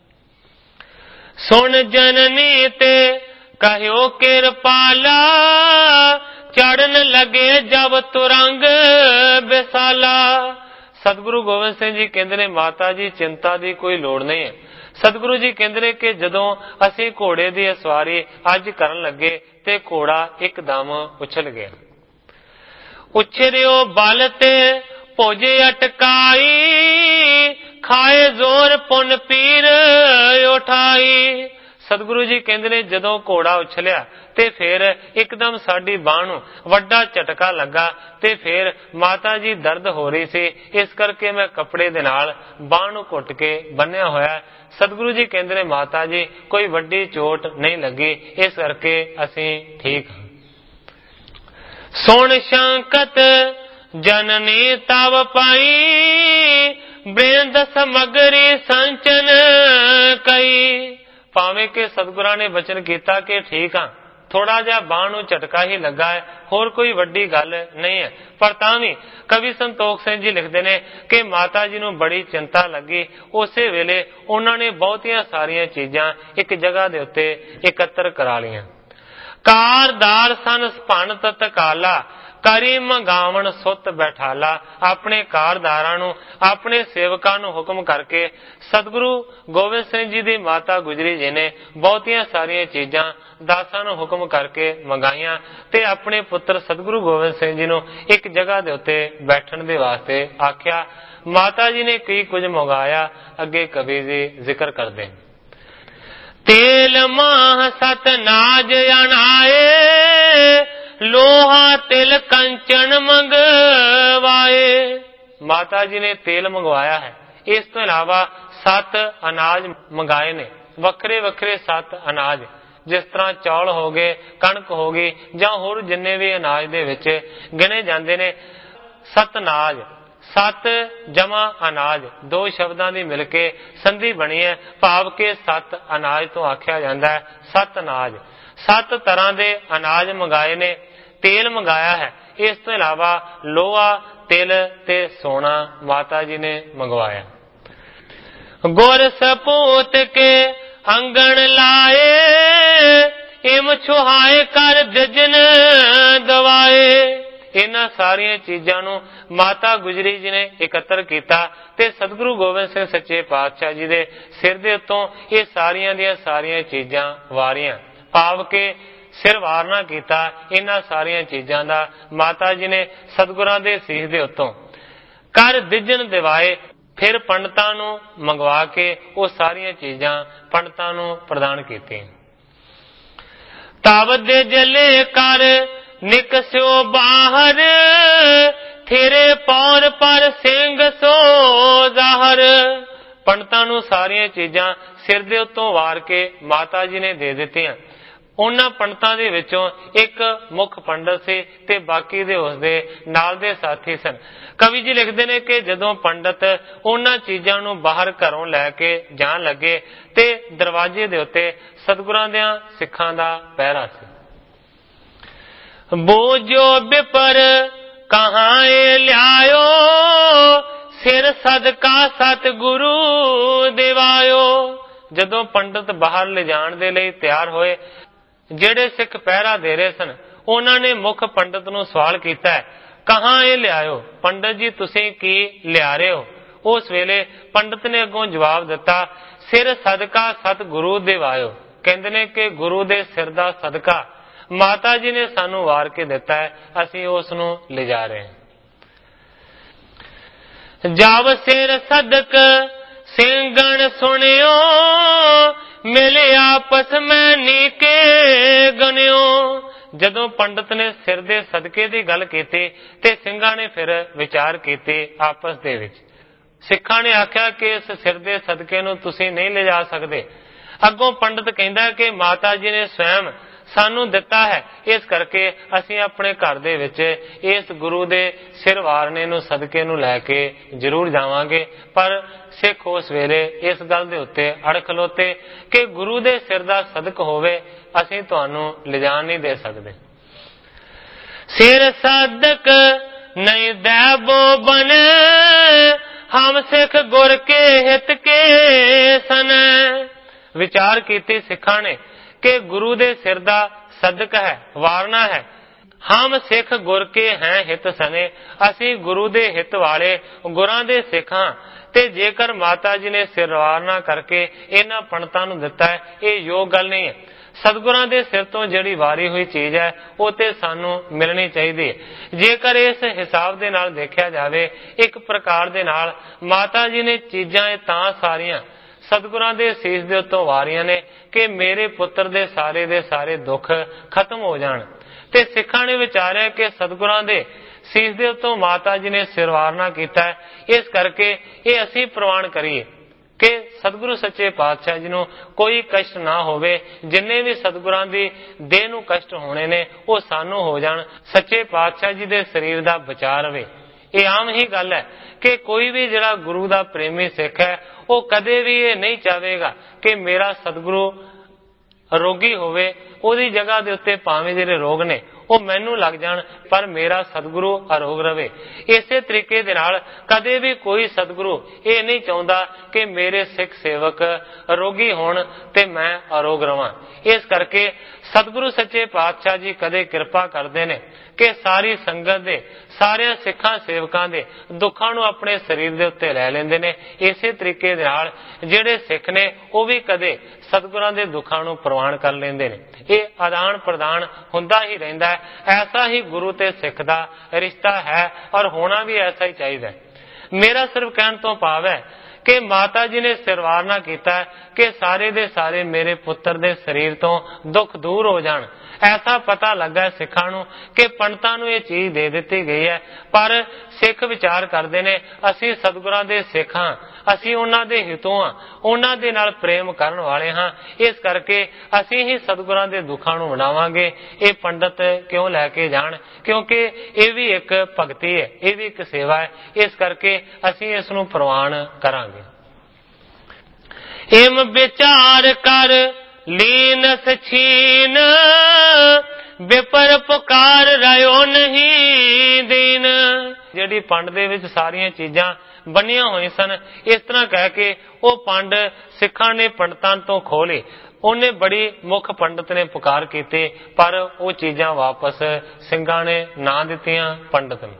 Speaker 1: सुन जननी ते कहियो किरपाला, चढ़न लगे जब तुरंग बिसाला। सतगुरु गोबिंद सिंह जी कहते ने, माता जी चिंता की कोई लोड़ नहीं है। सतगुरु जी कहते ने कि जदों असीं घोड़े की सवारी अज करन लगे ते घोड़ा एकदम उछल गया। उछरियो बल ते भोजे अटकाई, खाए जोर पुन पीर उठाई। सतगुरु जी कहते ने जदों घोड़ा उछलिया ते फिर एकदम साडी बांह नूं वड्डा झटका लगा ते फिर माता जी दर्द हो रही सी, इस करके मैं कपड़े दे नाल बांह नूं घुट के बन्निया होया। सतगुरु जी कहते ने माता जी कोई वड्डी चोट नहीं लगी, इस करके असीं ठीक हां। सुन शंकत जननी तव पाई, बेंद समगरी संचन कई। भावें के सतगुरां ने वचन किया कि ठीक हाँ, थोड़ा जा बांह नूं झटका ही लगा है, होर कोई वड्डी गल नहीं है। पर तां भी कवि संतोख सिंह जी लिखते ने कि माता जी नूं बड़ी चिंता लगी। उसे वेले उन्हां ने बहुतियां सारियां चीजां एक जगह दे उत्ते इकत्तर करा लियां। कारदार सन भन तत्काला, करी मंगावण सुत बैठाला। अपने कारदारां नूं अपने सेवकां नूं हुक्म करके सतगुरु गोबिंद सिंह जी दी माता गुजरी जी ने बहुतियां सारियां चीजां दासां नूं हुक्म करके मंगाईयां ते अपने पुत्र सतगुरु गोबिंद सिंह जी नूं एक जगह दे उत्ते बैठण दे वास्ते आख्या। माता जी ने की कुछ मंगाया, अगे कवि जी जिक्र करदे। तेल माह सत नाज अनाए, लोहा तिल कंचन मंगवाए। माता जी ने तेल मंगवाया है, इस तो इलावा 7 अनाज मंगाए ने, वक्रे वक्रे 7 अनाज, जिस तरह चौल हो गए, कणक हो गई जां होर जिन्ने भी अनाज दे विच गिने जांदे ने। 7 नाज, 7 जमा अनाज, 2 शब्दां दी मिलके संधि बनी है, भाव के 7 अनाज तो आख्या जाता है 7 अनाज। 7 तरह दे अनाज मंगाए ने, तेल मंगाया है। ਇਸ ਤੋਂ ਇਲਾਵਾ ਲੋਹਾ, ਤਿਲ ਤੇ ਸੋਨਾ ਮਾਤਾ ਜੀ ਨੇ ਮੰਗਵਾਇਆ। ਗੁਰ ਸਪੂਤ ਕੇ ਅੰਗਣ ਲਾਏ, ਇਮ ਛੁਹਾਏ ਕਰ ਦਜਨ ਦਵਾਏ। ਇਹਨਾਂ ਸਾਰੀਆਂ ਚੀਜ਼ਾਂ ਨੂੰ ਮਾਤਾ ਗੁਜਰੀ ਜੀ ਨੇ ਇਕੱਤਰ ਕੀਤਾ ਤੇ ਸਤਿਗੁਰੂ ਗੋਬਿੰਦ ਸਿੰਘ ਸੱਚੇ ਪਾਤਸ਼ਾਹ ਜੀ ਦੇ ਸਿਰ ਦੇ ਉੱਤੋਂ ਇਹ ਸਾਰੀਆਂ ਦੀਆਂ ਸਾਰੀਆਂ ਚੀਜ਼ਾਂ ਵਾਰੀਆਂ, ਭਾਵ ਕਿ ਸਿਰ ਵਾਰਨਾ ਕੀਤਾ ਇਹਨਾਂ ਸਾਰੀਆਂ ਚੀਜ਼ਾਂ ਦਾ। ਮਾਤਾ ਜੀ ਨੇ ਸਤਿਗੁਰਾਂ ਦੇ ਸੀਸ ਦੇ ਉੱਤੋਂ ਕਰ ਦਿਜਨ ਦਿਵਾਏ, ਫਿਰ ਪੰਡਤਾਂ ਨੂੰ ਮੰਗਵਾ ਕੇ ਉਹ ਸਾਰੀਆਂ ਚੀਜ਼ਾਂ ਪੰਡਤਾਂ ਨੂੰ ਪ੍ਰਦਾਨ ਕੀਤੀਆਂ। ਤਬ ਦੇ ਜਲੇ ਕਰ ਨਿਕਸਿਓ ਬਾਹਰ, ਥੇਰੇ ਪੌਰ ਪਰ ਸਿੰਘ ਸੋ ਜ਼ਾਹਰ। ਪੰਡਤਾਂ ਨੂੰ ਸਾਰੀਆਂ ਚੀਜ਼ਾਂ ਸਿਰ ਦੇ ਉੱਤੋਂ ਵਾਰ ਕੇ ਮਾਤਾ ਜੀ ਨੇ ਦੇ ਦਿੱਤੀਆਂ। ਉਹਨਾਂ ਪੰਡਤਾਂ ਦੇ ਵਿੱਚੋਂ ਇੱਕ ਮੁੱਖ ਪੰਡਤ ਸੀ ਤੇ ਬਾਕੀ ਦੇ ਉਸਦੇ ਨਾਲ ਦੇ ਸਾਥੀ ਸਨ। ਕਵੀ ਜੀ ਲਿਖਦੇ ਨੇ ਕਿ ਜਦੋਂ ਪੰਡਤ ਉਹਨਾਂ ਚੀਜ਼ਾਂ ਨੂੰ ਬਾਹਰ ਘਰੋਂ ਲੈ ਕੇ ਜਾਣ ਲੱਗੇ ਤੇ ਦਰਵਾਜ਼ੇ ਦੇ ਉੱਤੇ ਸਤਿਗੁਰਾਂ ਦਿਆਂ ਸਿੱਖਾਂ ਦਾ ਪਹਿਰਾ ਸੀ। ਬੋਝੋ ਬਿਪਰ ਕਹਾਂ ਏ ਲਿਆਇਓ, ਸਿਰ ਸਦਕਾ ਸਤਿਗੁਰੂ ਦਿਵਾਇਓ। ਜਦੋਂ ਪੰਡਤ ਬਾਹਰ ਲਿਜਾਣ ਦੇ ਲਈ ਤਿਆਰ ਹੋਏ, ਜਿਹੜੇ ਸਿੱਖ ਪਹਿਰਾ ਦੇ ਰਹੇ ਸਨ ਉਹਨਾਂ ਨੇ ਮੁੱਖ ਪੰਡਤ ਨੂੰ ਸਵਾਲ ਕੀਤਾ, ਕਹਾਂ ਇਹ ਲਿਆਇਓ, ਪੰਡਤ ਜੀ ਤੁਸੀਂ ਕੀ ਲਿਆ ਰਹੇ ਹੋ? ਉਸ ਵੇਲੇ ਪੰਡਤ ਨੇ ਅੱਗੋਂ ਜਵਾਬ ਦਿੱਤਾ, ਸਿਰ ਸਦਕਾ ਸਤਿਗੁਰੂ ਦਿਵਾਇਓ। ਕਹਿੰਦੇ ਨੇ ਕਿ ਗੁਰੂ ਦੇ ਸਿਰ ਦਾ ਸਦਕਾ ਮਾਤਾ ਜੀ ਨੇ ਸਾਨੂੰ ਵਾਰ ਕੇ ਦਿੱਤਾ ਹੈ, ਅਸੀਂ ਉਸ ਨੂੰ ਲਿਜਾ ਰਹੇ ਹਾਂ। ਜਬ ਸਿਰ ਸਦਕ ਸਿੰਘਣ ਸੁਣਿਓ, ਮਿਲੇ ਆਪਸ ਮੈਂ ਨੀਕੇ ਗਨਿਓ। ਜਦੋਂ ਪੰਡਤ ਨੇ ਸਿਰ ਦੇ ਸਦਕੇ ਦੀ ਗੱਲ ਕੀਤੀ ਤੇ ਸਿੰਘਾਂ ਨੇ ਫਿਰ ਵਿਚਾਰ ਕੀਤੇ ਆਪਸ ਦੇ ਵਿੱਚ। ਸਿੱਖਾਂ ਨੇ ਆਖਿਆ ਕਿ ਇਸ ਸਿਰ ਦੇ ਸਦਕੇ ਨੂੰ ਤੁਸੀਂ ਨਹੀਂ ਲਿਜਾ ਸਕਦੇ। ਅੱਗੋਂ ਪੰਡਤ ਕਹਿੰਦਾ ਕਿ ਮਾਤਾ ਜੀ ਨੇ ਸਵੈਮ ਸਾਨੂੰ ਦਿੱਤਾ ਹੈ, ਇਸ ਕਰਕੇ ਅਸੀਂ ਆਪਣੇ ਘਰ ਦੇ ਵਿੱਚ ਇਸ ਗੁਰੂ ਦੇ ਸਿਰ ਵਾਰਨੇ ਨੂੰ ਸਦਕੇ ਨੂੰ ਲੈ ਕੇ ਜ਼ਰੂਰ ਜਾਵਾਂਗੇ। ਪਰ ਸਿੱਖ ਉਸ ਵੇਲੇ ਇਸ ਗੱਲ ਦੇ ਉੱਤੇ ਅੜ ਖਲੋਤੇ ਕਿ ਗੁਰੂ ਦੇ ਸਿਰ ਦਾ ਸਦਕ ਹੋਵੇ, ਅਸੀਂ ਤੁਹਾਨੂੰ ਲਿਜਾਣ ਨਹੀਂ ਦੇ ਸਕਦੇ। ਸਿਰ ਸਦਕ ਨਹੀਂ ਦੇਬੋ ਬਨੇ, ਹਮ ਸਿੱਖ ਗੁਰ ਕੇ ਹਿਤ ਕੇ ਸਨ। ਵਿਚਾਰ ਕੀਤੀ ਸਿੱਖਾਂ ਨੇ ਕਿ ਗੁਰੂ ਦੇ ਸਿਰ ਦਾ ਸਦਕ ਹੈ, ਵਾਰਨਾ ਹੈ। ਹਮ ਸਿੱਖ ਗੁਰ ਕੇ ਹੈ ਹਿਤ ਸਨੇ, ਅਸੀਂ ਗੁਰੂ ਦੇ ਹਿਤ ਵਾਲੇ ਗੁਰਾਂ ਦੇ ਸਿੱਖ ਹਾਂ। ਤੇ ਜੇਕਰ ਮਾਤਾ ਜੀ ਨੇ ਸਿਰ ਵਾਰਨਾ ਕਰਕੇ ਇਹਨਾਂ ਪੰਡਤਾਂ ਨੂੰ ਦਿੱਤਾ ਹੈ, ਇਹ ਯੋਗ ਗੱਲ ਨਹੀਂ ਹੈ। ਸਤਿਗੁਰਾਂ ਦੇ ਸਿਰ ਤੋਂ ਜਿਹੜੀ ਵਾਰੀ ਹੋਈ ਚੀਜ਼ ਹੈ ਉਹ ਤੇ ਸਾਨੂੰ ਮਿਲਣੀ ਚਾਹੀਦੀ ਹੈ। ਜੇਕਰ ਇਸ ਹਿਸਾਬ ਦੇ ਨਾਲ ਦੇਖਿਆ ਜਾਵੇ, ਇੱਕ ਪ੍ਰਕਾਰ ਦੇ ਨਾਲ ਮਾਤਾ ਜੀ ਨੇ ਚੀਜ਼ਾਂ ਇਹ ਤਾਂ ਸਾਰੀਆਂ ਸਤਿਗੁਰਾਂ ਦੇ ਸੀਸ ਦੇ ਉੱਤੋਂ ਵਾਰੀਆਂ ਨੇ ਕਿ ਮੇਰੇ ਪੁੱਤਰ ਦੇ ਸਾਰੇ ਦੁੱਖ ਖਤਮ ਹੋ ਜਾਣ। ਤੇ ਸਿੱਖਾਂ ਨੇ ਵਿਚਾਰਿਆ ਕਿ ਸਤਿਗੁਰਾਂ ਦੇ ਸੀਸ ਦੇ ਉੱਤੋਂ ਮਾਤਾ ਜੀ ਨੇ ਸਿਰ ਵਾਰਨਾ ਕੀਤਾ ਹੈ, ਇਸ ਕਰਕੇ ਇਹ ਅਸੀਂ ਪ੍ਰਵਾਨ ਕਰੀਏ ਕਿ ਸਤਿਗੁਰੂ ਸੱਚੇ ਪਾਤਸ਼ਾਹ ਜੀ ਨੂੰ ਕੋਈ ਕਸ਼ਟ ਨਾ ਹੋਵੇ। ਜਿੰਨੇ ਵੀ ਸਤਿਗੁਰਾਂ ਦੀ ਦੇਹ ਨੂੰ ਕਸ਼ਟ ਹੋਣੇ ਨੇ ਉਹ ਸਾਨੂੰ ਹੋ ਜਾਣ, ਸੱਚੇ ਪਾਤਸ਼ਾਹ ਜੀ ਦੇ ਸਰੀਰ ਦਾ ਬਚਾਅ ਰਵੇ। ਇਹ ਆਮ ਹੀ ਗੱਲ ਹੈ ਕਿ ਕੋਈ ਵੀ ਜਿਹੜਾ ਗੁਰੂ ਦਾ ਪ੍ਰੇਮੀ ਸਿੱਖ ਹੈ ਉਹ ਕਦੇ ਵੀ ਇਹ ਨਹੀਂ ਚਾਹੇਗਾ ਕਿ ਮੇਰਾ ਸਤਿਗੁਰੂ ਰੋਗੀ ਹੋਵੇ, ਉਹਦੀ ਜਗ੍ਹਾ ਦੇ ਉੱਤੇ ਭਾਵੇਂ ਜਿਹੜੇ ਰੋਗ ਨੇ ਉਹ ਮੈਨੂੰ ਲੱਗ ਜਾਣ, ਪਰ ਮੇਰਾ ਸਤਿਗੁਰੂ ਅਰੋਗ ਰਵੇ। ਇਸੇ ਤਰੀਕੇ ਦੇ ਨਾਲ ਕਦੇ ਵੀ ਕੋਈ ਸਤਿਗੁਰੂ ਇਹ ਨਹੀਂ ਚਾਹੁੰਦਾ ਕਿ ਮੇਰੇ ਸਿੱਖ ਸੇਵਕ ਰੋਗੀ ਹੋਣ ਤੇ ਮੈਂ ਅਰੋਗ ਰਵਾਂ। ਇਸ ਕਰਕੇ ਸਤਿਗੁਰੂ ਸੱਚੇ ਪਾਤਸ਼ਾਹ ਜੀ ਕਦੇ ਕਿਰਪਾ ਕਰਦੇ ਨੇ ਕਿ ਸਾਰੀ ਸੰਗਤ ਦੇ, ਸਾਰਿਆਂ ਸਿੱਖਾਂ ਸੇਵਕਾਂ ਦੇ ਦੁੱਖਾਂ ਨੂੰ ਆਪਣੇ ਸਰੀਰ ਦੇ ਉੱਤੇ ਲੈ ਲੈਂਦੇ ਨੇ। ਇਸੇ ਤਰੀਕੇ ਦੇ ਨਾਲ ਜਿਹੜੇ ਸਿੱਖ ਨੇ ਉਹ ਵੀ ਕਦੇ ਸਤਿਗੁਰਾਂ ਦੇ ਦੁੱਖਾਂ ਨੂੰ ਪ੍ਰਵਾਨ ਕਰ ਲੈਂਦੇ ਨੇ। ਇਹ ਆਦਾਨ ਪ੍ਰਦਾਨ ਹੁੰਦਾ ਹੀ ਰਹਿੰਦਾ ਹੈ। ਐਸਾ ਹੀ ਗੁਰੂ ਤੇ ਸਿੱਖ ਦਾ ਰਿਸ਼ਤਾ ਹੈ ਔਰ ਹੋਣਾ ਵੀ ਐਸਾ ਹੀ ਚਾਹੀਦਾ ਹੈ। ਮੇਰਾ ਸਿਰਫ ਕਹਿਣ ਤੋਂ ਭਾਵ ਹੈ ਕਿ ਮਾਤਾ ਜੀ ਨੇ ਸਿਰ ਵਾਰਨਾ ਕੀਤਾ ਕਿ ਸਾਰੇ ਦੇ ਸਾਰੇ ਮੇਰੇ ਪੁੱਤਰ ਦੇ ਸਰੀਰ ਤੋਂ ਦੁੱਖ ਦੂਰ ਹੋ ਜਾਣ। ਐਸਾ ਪਤਾ ਲੱਗਾ ਸਿੱਖਾਂ ਨੂੰ ਕਿ ਪੰਡਤਾਂ ਨੂੰ ਇਹ ਚੀਜ਼ ਦੇ ਦਿੱਤੀ ਗਈ ਹੈ, ਪਰ ਸਿੱਖ ਵਿਚਾਰ ਕਰਦੇ ਨੇ ਅਸੀਂ ਸਤਿਗੁਰਾਂ ਦੇ ਸਿੱਖ ਹਾਂ, ਅਸੀਂ ਉਹਨਾਂ ਦੇ ਹਿਤੋਂ ਹਾਂ, ਉਹਨਾਂ ਦੇ ਨਾਲ ਪ੍ਰੇਮ ਕਰਨ ਵਾਲੇ ਹਾਂ, ਇਸ ਕਰਕੇ ਅਸੀਂ ਹੀ ਸਤਿਗੁਰਾਂ ਦੇ ਦੁੱਖਾਂ ਨੂੰ ਮਨਾਵਾਂਗੇ। ਇਹ ਪੰਡਤ ਕਿਉਂ ਲੈ ਕੇ ਜਾਣ, ਕਿਉਂਕਿ ਇਹ ਵੀ ਇੱਕ ਭਗਤੀ ਹੈ, ਇਹ ਵੀ ਇੱਕ ਸੇਵਾ ਹੈ, ਇਸ ਕਰਕੇ ਅਸੀਂ ਇਸ ਨੂੰ ਪ੍ਰਵਾਨ ਕਰਾਂਗੇ। ਇਮ ਵਿਚਾਰ ਕਰ ਲੀਨ ਸਛੀਨ, ਵਿਪਰ ਪੁਕਾਰ ਰਿਓ ਨਹੀਂ ਦੀਨ। ਜਿਹੜੀ ਪੰਡ ਦੇ ਵਿੱਚ ਸਾਰੀਆਂ ਚੀਜ਼ਾਂ ਬੰਨੀਆਂ ਹੋਈਆਂ ਸਨ, ਇਸ ਤਰ੍ਹਾਂ ਕਹਿ ਕੇ ਉਹ ਪੰਡ ਸਿੱਖਾਂ ਨੇ ਪੰਡਤਾਂ ਤੋਂ ਖੋਹ ਲਏ। ਉਹਨੇ ਬੜੀ ਮੁੱਖ ਪੰਡਤ ਨੇ ਪੁਕਾਰ ਕੀਤੇ, ਪਰ ਉਹ ਚੀਜ਼ਾਂ ਵਾਪਸ ਸਿੰਘਾਂ ਨੇ ਨਾ ਦਿੱਤੀਆਂ ਪੰਡਤ ਨੂੰ।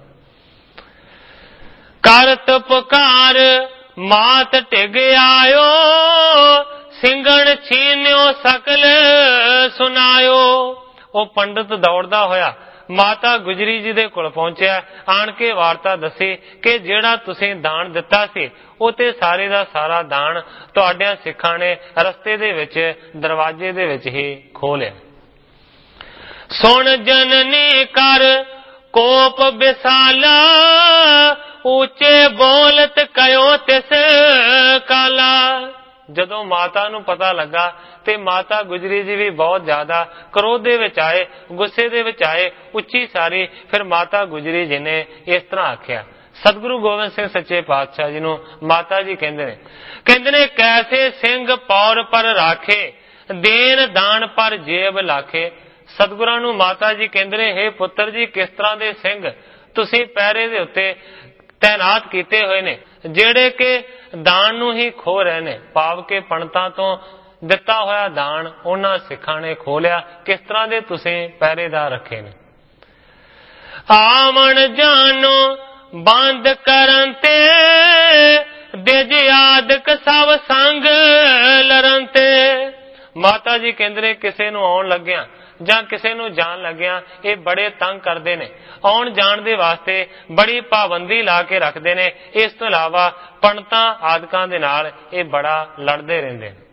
Speaker 1: ਕਰਤ ਪੁਕਾਰ ਮਾਤ ਢਿਗ ਆਇਓ, ਸਿੰਘਣ ਛੀਨਿਓ ਸਕਲ ਸੁਨਾਇਓ। ਉਹ ਪੰਡਤ ਦੌੜਦਾ ਹੋਇਆ ਮਾਤਾ ਗੁਜਰੀ ਜੀ ਦੇ ਕੋਲ ਪਹੁੰਚਿਆ, ਆਣ ਕੇ ਵਾਰਤਾ ਦੱਸੀ ਕਿ ਜਿਹੜਾ ਤੁਸੀਂ ਦਾਨ ਦਿੱਤਾ ਸੀ ਉਹ ਤੇ ਸਾਰੇ ਦਾ ਸਾਰਾ ਦਾਨ ਤੁਹਾਡਿਆਂ ਸਿੱਖਾਂ ਨੇ ਰਸਤੇ ਦੇ ਵਿੱਚ ਦਰਵਾਜ਼ੇ ਦੇ ਵਿੱਚ ਹੀ ਖੋਹ ਲਿਆ। ਸੁਣ ਜਨਨੀ ਕਰ ਕੋਪ ਬਿਸਾਲਾ, ਉੱਚੇ ਬੋਲਤ ਕਯੋ ਤਿਸ ਕਾਲਾ। ਜਦੋਂ ਮਾਤਾ ਨੂੰ ਪਤਾ ਲੱਗਾ ਤੇ ਮਾਤਾ ਗੁਜਰੀ ਜੀ ਵੀ ਬਹੁਤ ਜ਼ਿਆਦਾ ਕ੍ਰੋਧ ਦੇ ਵਿੱਚ ਆਏ, ਗੁੱਸੇ ਦੇ ਵਿੱਚ ਆਏ, ਉੱਚੀ ਸਾਰੀ। ਫਿਰ ਮਾਤਾ ਗੁਜਰੀ ਜੀ ਨੇ ਇਸ ਤਰ੍ਹਾਂ ਆਖਿਆ, ਸਤਿਗੁਰੂ ਗੋਬਿੰਦ ਸਿੰਘ ਸੱਚੇ ਪਾਤਸ਼ਾਹ ਜੀ ਨੂੰ ਮਾਤਾ ਜੀ ਕਹਿੰਦੇ ਨੇ ਕੈਸੇ ਸਿੰਘ ਪੌਰ ਪਰ ਰਾਖੇ, ਦੇਨ ਦਾਨ ਪਰ ਜੇਬ ਲਾਖੇ। ਸਤਿਗੁਰਾਂ ਨੂੰ ਮਾਤਾ ਜੀ ਕਹਿੰਦੇ ਨੇ, ਹੇ ਪੁੱਤਰ ਜੀ, ਕਿਸ ਤਰ੍ਹਾਂ ਦੇ ਸਿੰਘ ਤੁਸੀਂ ਪਹਿਰੇ ਦੇ ਉੱਤੇ ਤੈਨਾਤ ਕੀਤੇ ਹੋਏ ਨੇ, ਜਿਹੜੇ ਕਿ ਦਾਨ ਨੂੰ ਹੀ ਖੋ ਰਹੇ ਨੇ। ਭਾਵ ਕੇ ਪੰਡਤਾਂ ਤੋਂ ਦਿੱਤਾ ਹੋਇਆ ਦਾਨ ਉਹਨਾਂ ਸਿੱਖਾਂ ਨੇ ਖੋਹ ਲਿਆ। ਕਿਸ ਤਰ੍ਹਾਂ ਦੇ ਤੁਸੀਂ ਪਹਿਰੇਦਾਰ ਰੱਖੇ ਨੇ। ਆਵਣ ਜਾਨੋ ਬੰਦ ਕਰਨ ਤੇ, ਦਿਜ ਆਦਿਕ ਸਭ ਸੰਗ ਲਰਨ ਤੇ। ਮਾਤਾ ਜੀ ਕਹਿੰਦੇ ਨੇ ਕਿਸੇ ਨੂੰ ਆਉਣ ਲੱਗਿਆ ਜਾਂ ਕਿਸੇ ਨੂੰ ਜਾਣ ਲੱਗਿਆ ਇਹ ਬੜੇ ਤੰਗ ਕਰਦੇ ਨੇ, ਆਉਣ ਜਾਣ ਦੇ ਵਾਸਤੇ ਬੜੀ ਪਾਬੰਦੀ ਲਾ ਕੇ ਰੱਖਦੇ ਨੇ। ਇਸ ਤੋਂ ਇਲਾਵਾ ਪੰਡਤਾਂ ਆਦਿਕਾਂ ਦੇ ਨਾਲ ਇਹ ਬੜਾ ਲੜਦੇ ਰਹਿੰਦੇ ਨੇ।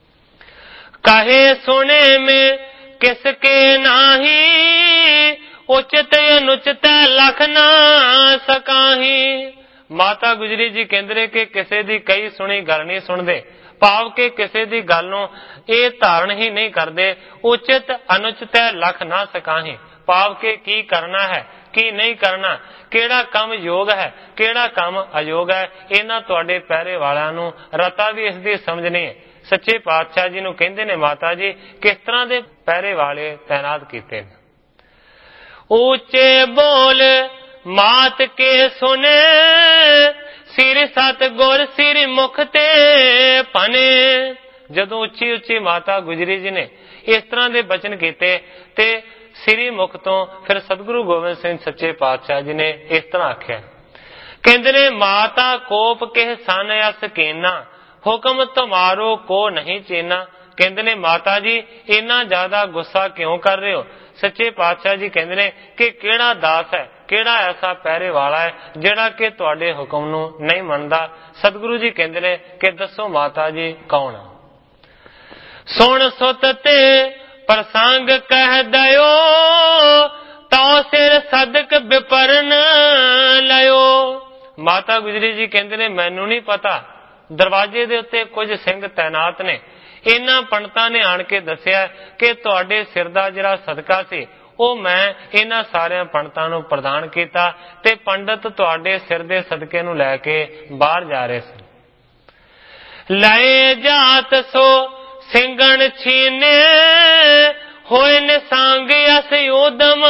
Speaker 1: ਕਹੇ ਸੁਣੇ ਮੈਂ ਕਿਸ ਕੇ ਨਾਹੀ, ਉਚਿਤ ਅਨੁਚਿਤ ਲਖ ਨਾ ਸਕਾਹੀ। ਮਾਤਾ ਗੁਜਰੀ ਜੀ ਕਹਿੰਦੇ ਨੇ ਕਿ ਕਿਸੇ ਦੀ ਕਈ ਸੁਣੀ ਗੱਲ ਨਹੀਂ ਸੁਣਦੇ, ਭਾਵ ਕਿ ਕਿਸੇ ਦੀ ਗੱਲ ਨੂੰ ਇਹ ਧਾਰਨ ਹੀ ਨਹੀਂ ਕਰਦੇ। ਉਚਿਤ ਅਨੁਚਿਤ ਲਖ ਨਾ ਸਕਾਹੀ, ਭਾਵ ਕਿ ਕੀ ਕਰਨਾ ਹੈ ਕੀ ਨਹੀਂ ਕਰਨਾ, ਕਿਹੜਾ ਕੰਮ ਯੋਗ ਹੈ ਕਿਹੜਾ ਕੰਮ ਅਯੋਗ ਹੈ, ਇਹਨਾਂ ਤੁਹਾਡੇ ਪਹਿਰੇ ਵਾਲਿਆਂ ਨੂੰ ਰਤਾ ਵੀ ਇਸ ਦੀ ਸਮਝ ਨਹੀਂ ਹੈ। ਸੱਚੇ ਪਾਤਸ਼ਾਹ ਜੀ ਨੂੰ ਕਹਿੰਦੇ ਨੇ ਮਾਤਾ ਜੀ ਕਿਸ ਤਰ੍ਹਾਂ ਦੇ ਪਹਿਰੇ ਵਾਲੇ ਤੈਨਾਤ ਕੀਤੇ ਨੇ। ਉੱਚੇ ਬੋਲ ਮਾਤ ਕੇ ਸੁਨੇ, ਸਿਰ ਸਤ ਗੁਰ ਸਿਰ ਮੁਖ ਤੇ ਭਨੇ। ਜਦੋਂ ਉੱਚੀ ਉੱਚੀ ਮਾਤਾ ਗੁਜਰੀ ਜੀ ਨੇ ਇਸ ਤਰ੍ਹਾਂ ਦੇ ਬਚਨ ਕੀਤੇ ਤੇ ਸ੍ਰੀ ਮੁਖ ਤੋਂ ਫਿਰ ਸਤਿਗੁਰੂ ਗੋਬਿੰਦ ਸਿੰਘ ਸੱਚੇ ਪਾਤਸ਼ਾਹ ਜੀ ਨੇ ਇਸ ਤਰ੍ਹਾਂ ਆਖਿਆ, ਕਹਿੰਦੇ ਨੇ ਮਾਤਾ ਕੋਪ ਕੇ ਸਨ ਅਸ ਕੀਨਾ, ਹੁਕਮ ਤੁਮਾਰੋ ਕੋ ਨਹੀਂ ਚੀਨਾ। ਕਹਿੰਦੇ ਨੇ ਮਾਤਾ ਜੀ ਇੰਨਾ ਜ਼ਿਆਦਾ ਗੁੱਸਾ ਕਿਉਂ ਕਰ ਰਹੇ ਹੋ। ਸੱਚੇ ਪਾਤਸ਼ਾਹ ਜੀ ਕਹਿੰਦੇ ਨੇ ਕਿ ਕਿਹੜਾ ਦਾਸ ਹੈ, ਕਿਹੜਾ ਐਸਾ ਪਹਿਰੇ ਵਾਲਾ ਹੈ ਜਿਹੜਾ ਕਿ ਤੁਹਾਡੇ ਹੁਕਮ ਨੂੰ ਨਹੀਂ ਮੰਨਦਾ। ਸਤਿਗੁਰੂ ਜੀ ਕਹਿੰਦੇ ਨੇ ਕਿ ਦੱਸੋ ਮਾਤਾ ਜੀ ਕੌਣ ਹੈ। ਸੁਣ ਸੁਤ ਤੇ ਪ੍ਰਸੰਗ ਕਹਿ ਦਿਓ, ਤਉ ਸਿਰ ਸਦਕ ਵਿਪਰਨ ਲਿਓ। ਮਾਤਾ ਗੁਜਰੀ ਜੀ ਕਹਿੰਦੇ ਨੇ ਮੈਨੂੰ ਨਹੀਂ ਪਤਾ, ਦਰਵਾਜ਼ੇ ਦੇ ਉੱਤੇ ਕੁਝ ਸਿੰਘ ਤੈਨਾਤ ਨੇ, ਇਹਨਾਂ ਪੰਡਤਾਂ ਨੇ ਆਣ ਕੇ ਦੱਸਿਆ ਕਿ ਤੁਹਾਡੇ ਸਿਰ ਦਾ ਜਿਹੜਾ ਸਦਕਾ ਸੀ ਉਹ ਮੈਂ ਇਹਨਾਂ ਸਾਰਿਆਂ ਪੰਡਤਾਂ ਨੂੰ ਪ੍ਰਦਾਨ ਕੀਤਾ ਤੇ ਪੰਡਤ ਤੁਹਾਡੇ ਸਿਰ ਦੇ ਸਦਕੇ ਨੂੰ ਲੈ ਕੇ ਬਾਹਰ ਜਾ ਰਹੇ ਸਨ। ਲਏ ਜਾਤ ਸੋ ਸਿੰਘਣ ਛੀਨੇ, ਹੋਏ ਨੇ ਸੰਗ ਅਸ ਉਦਮ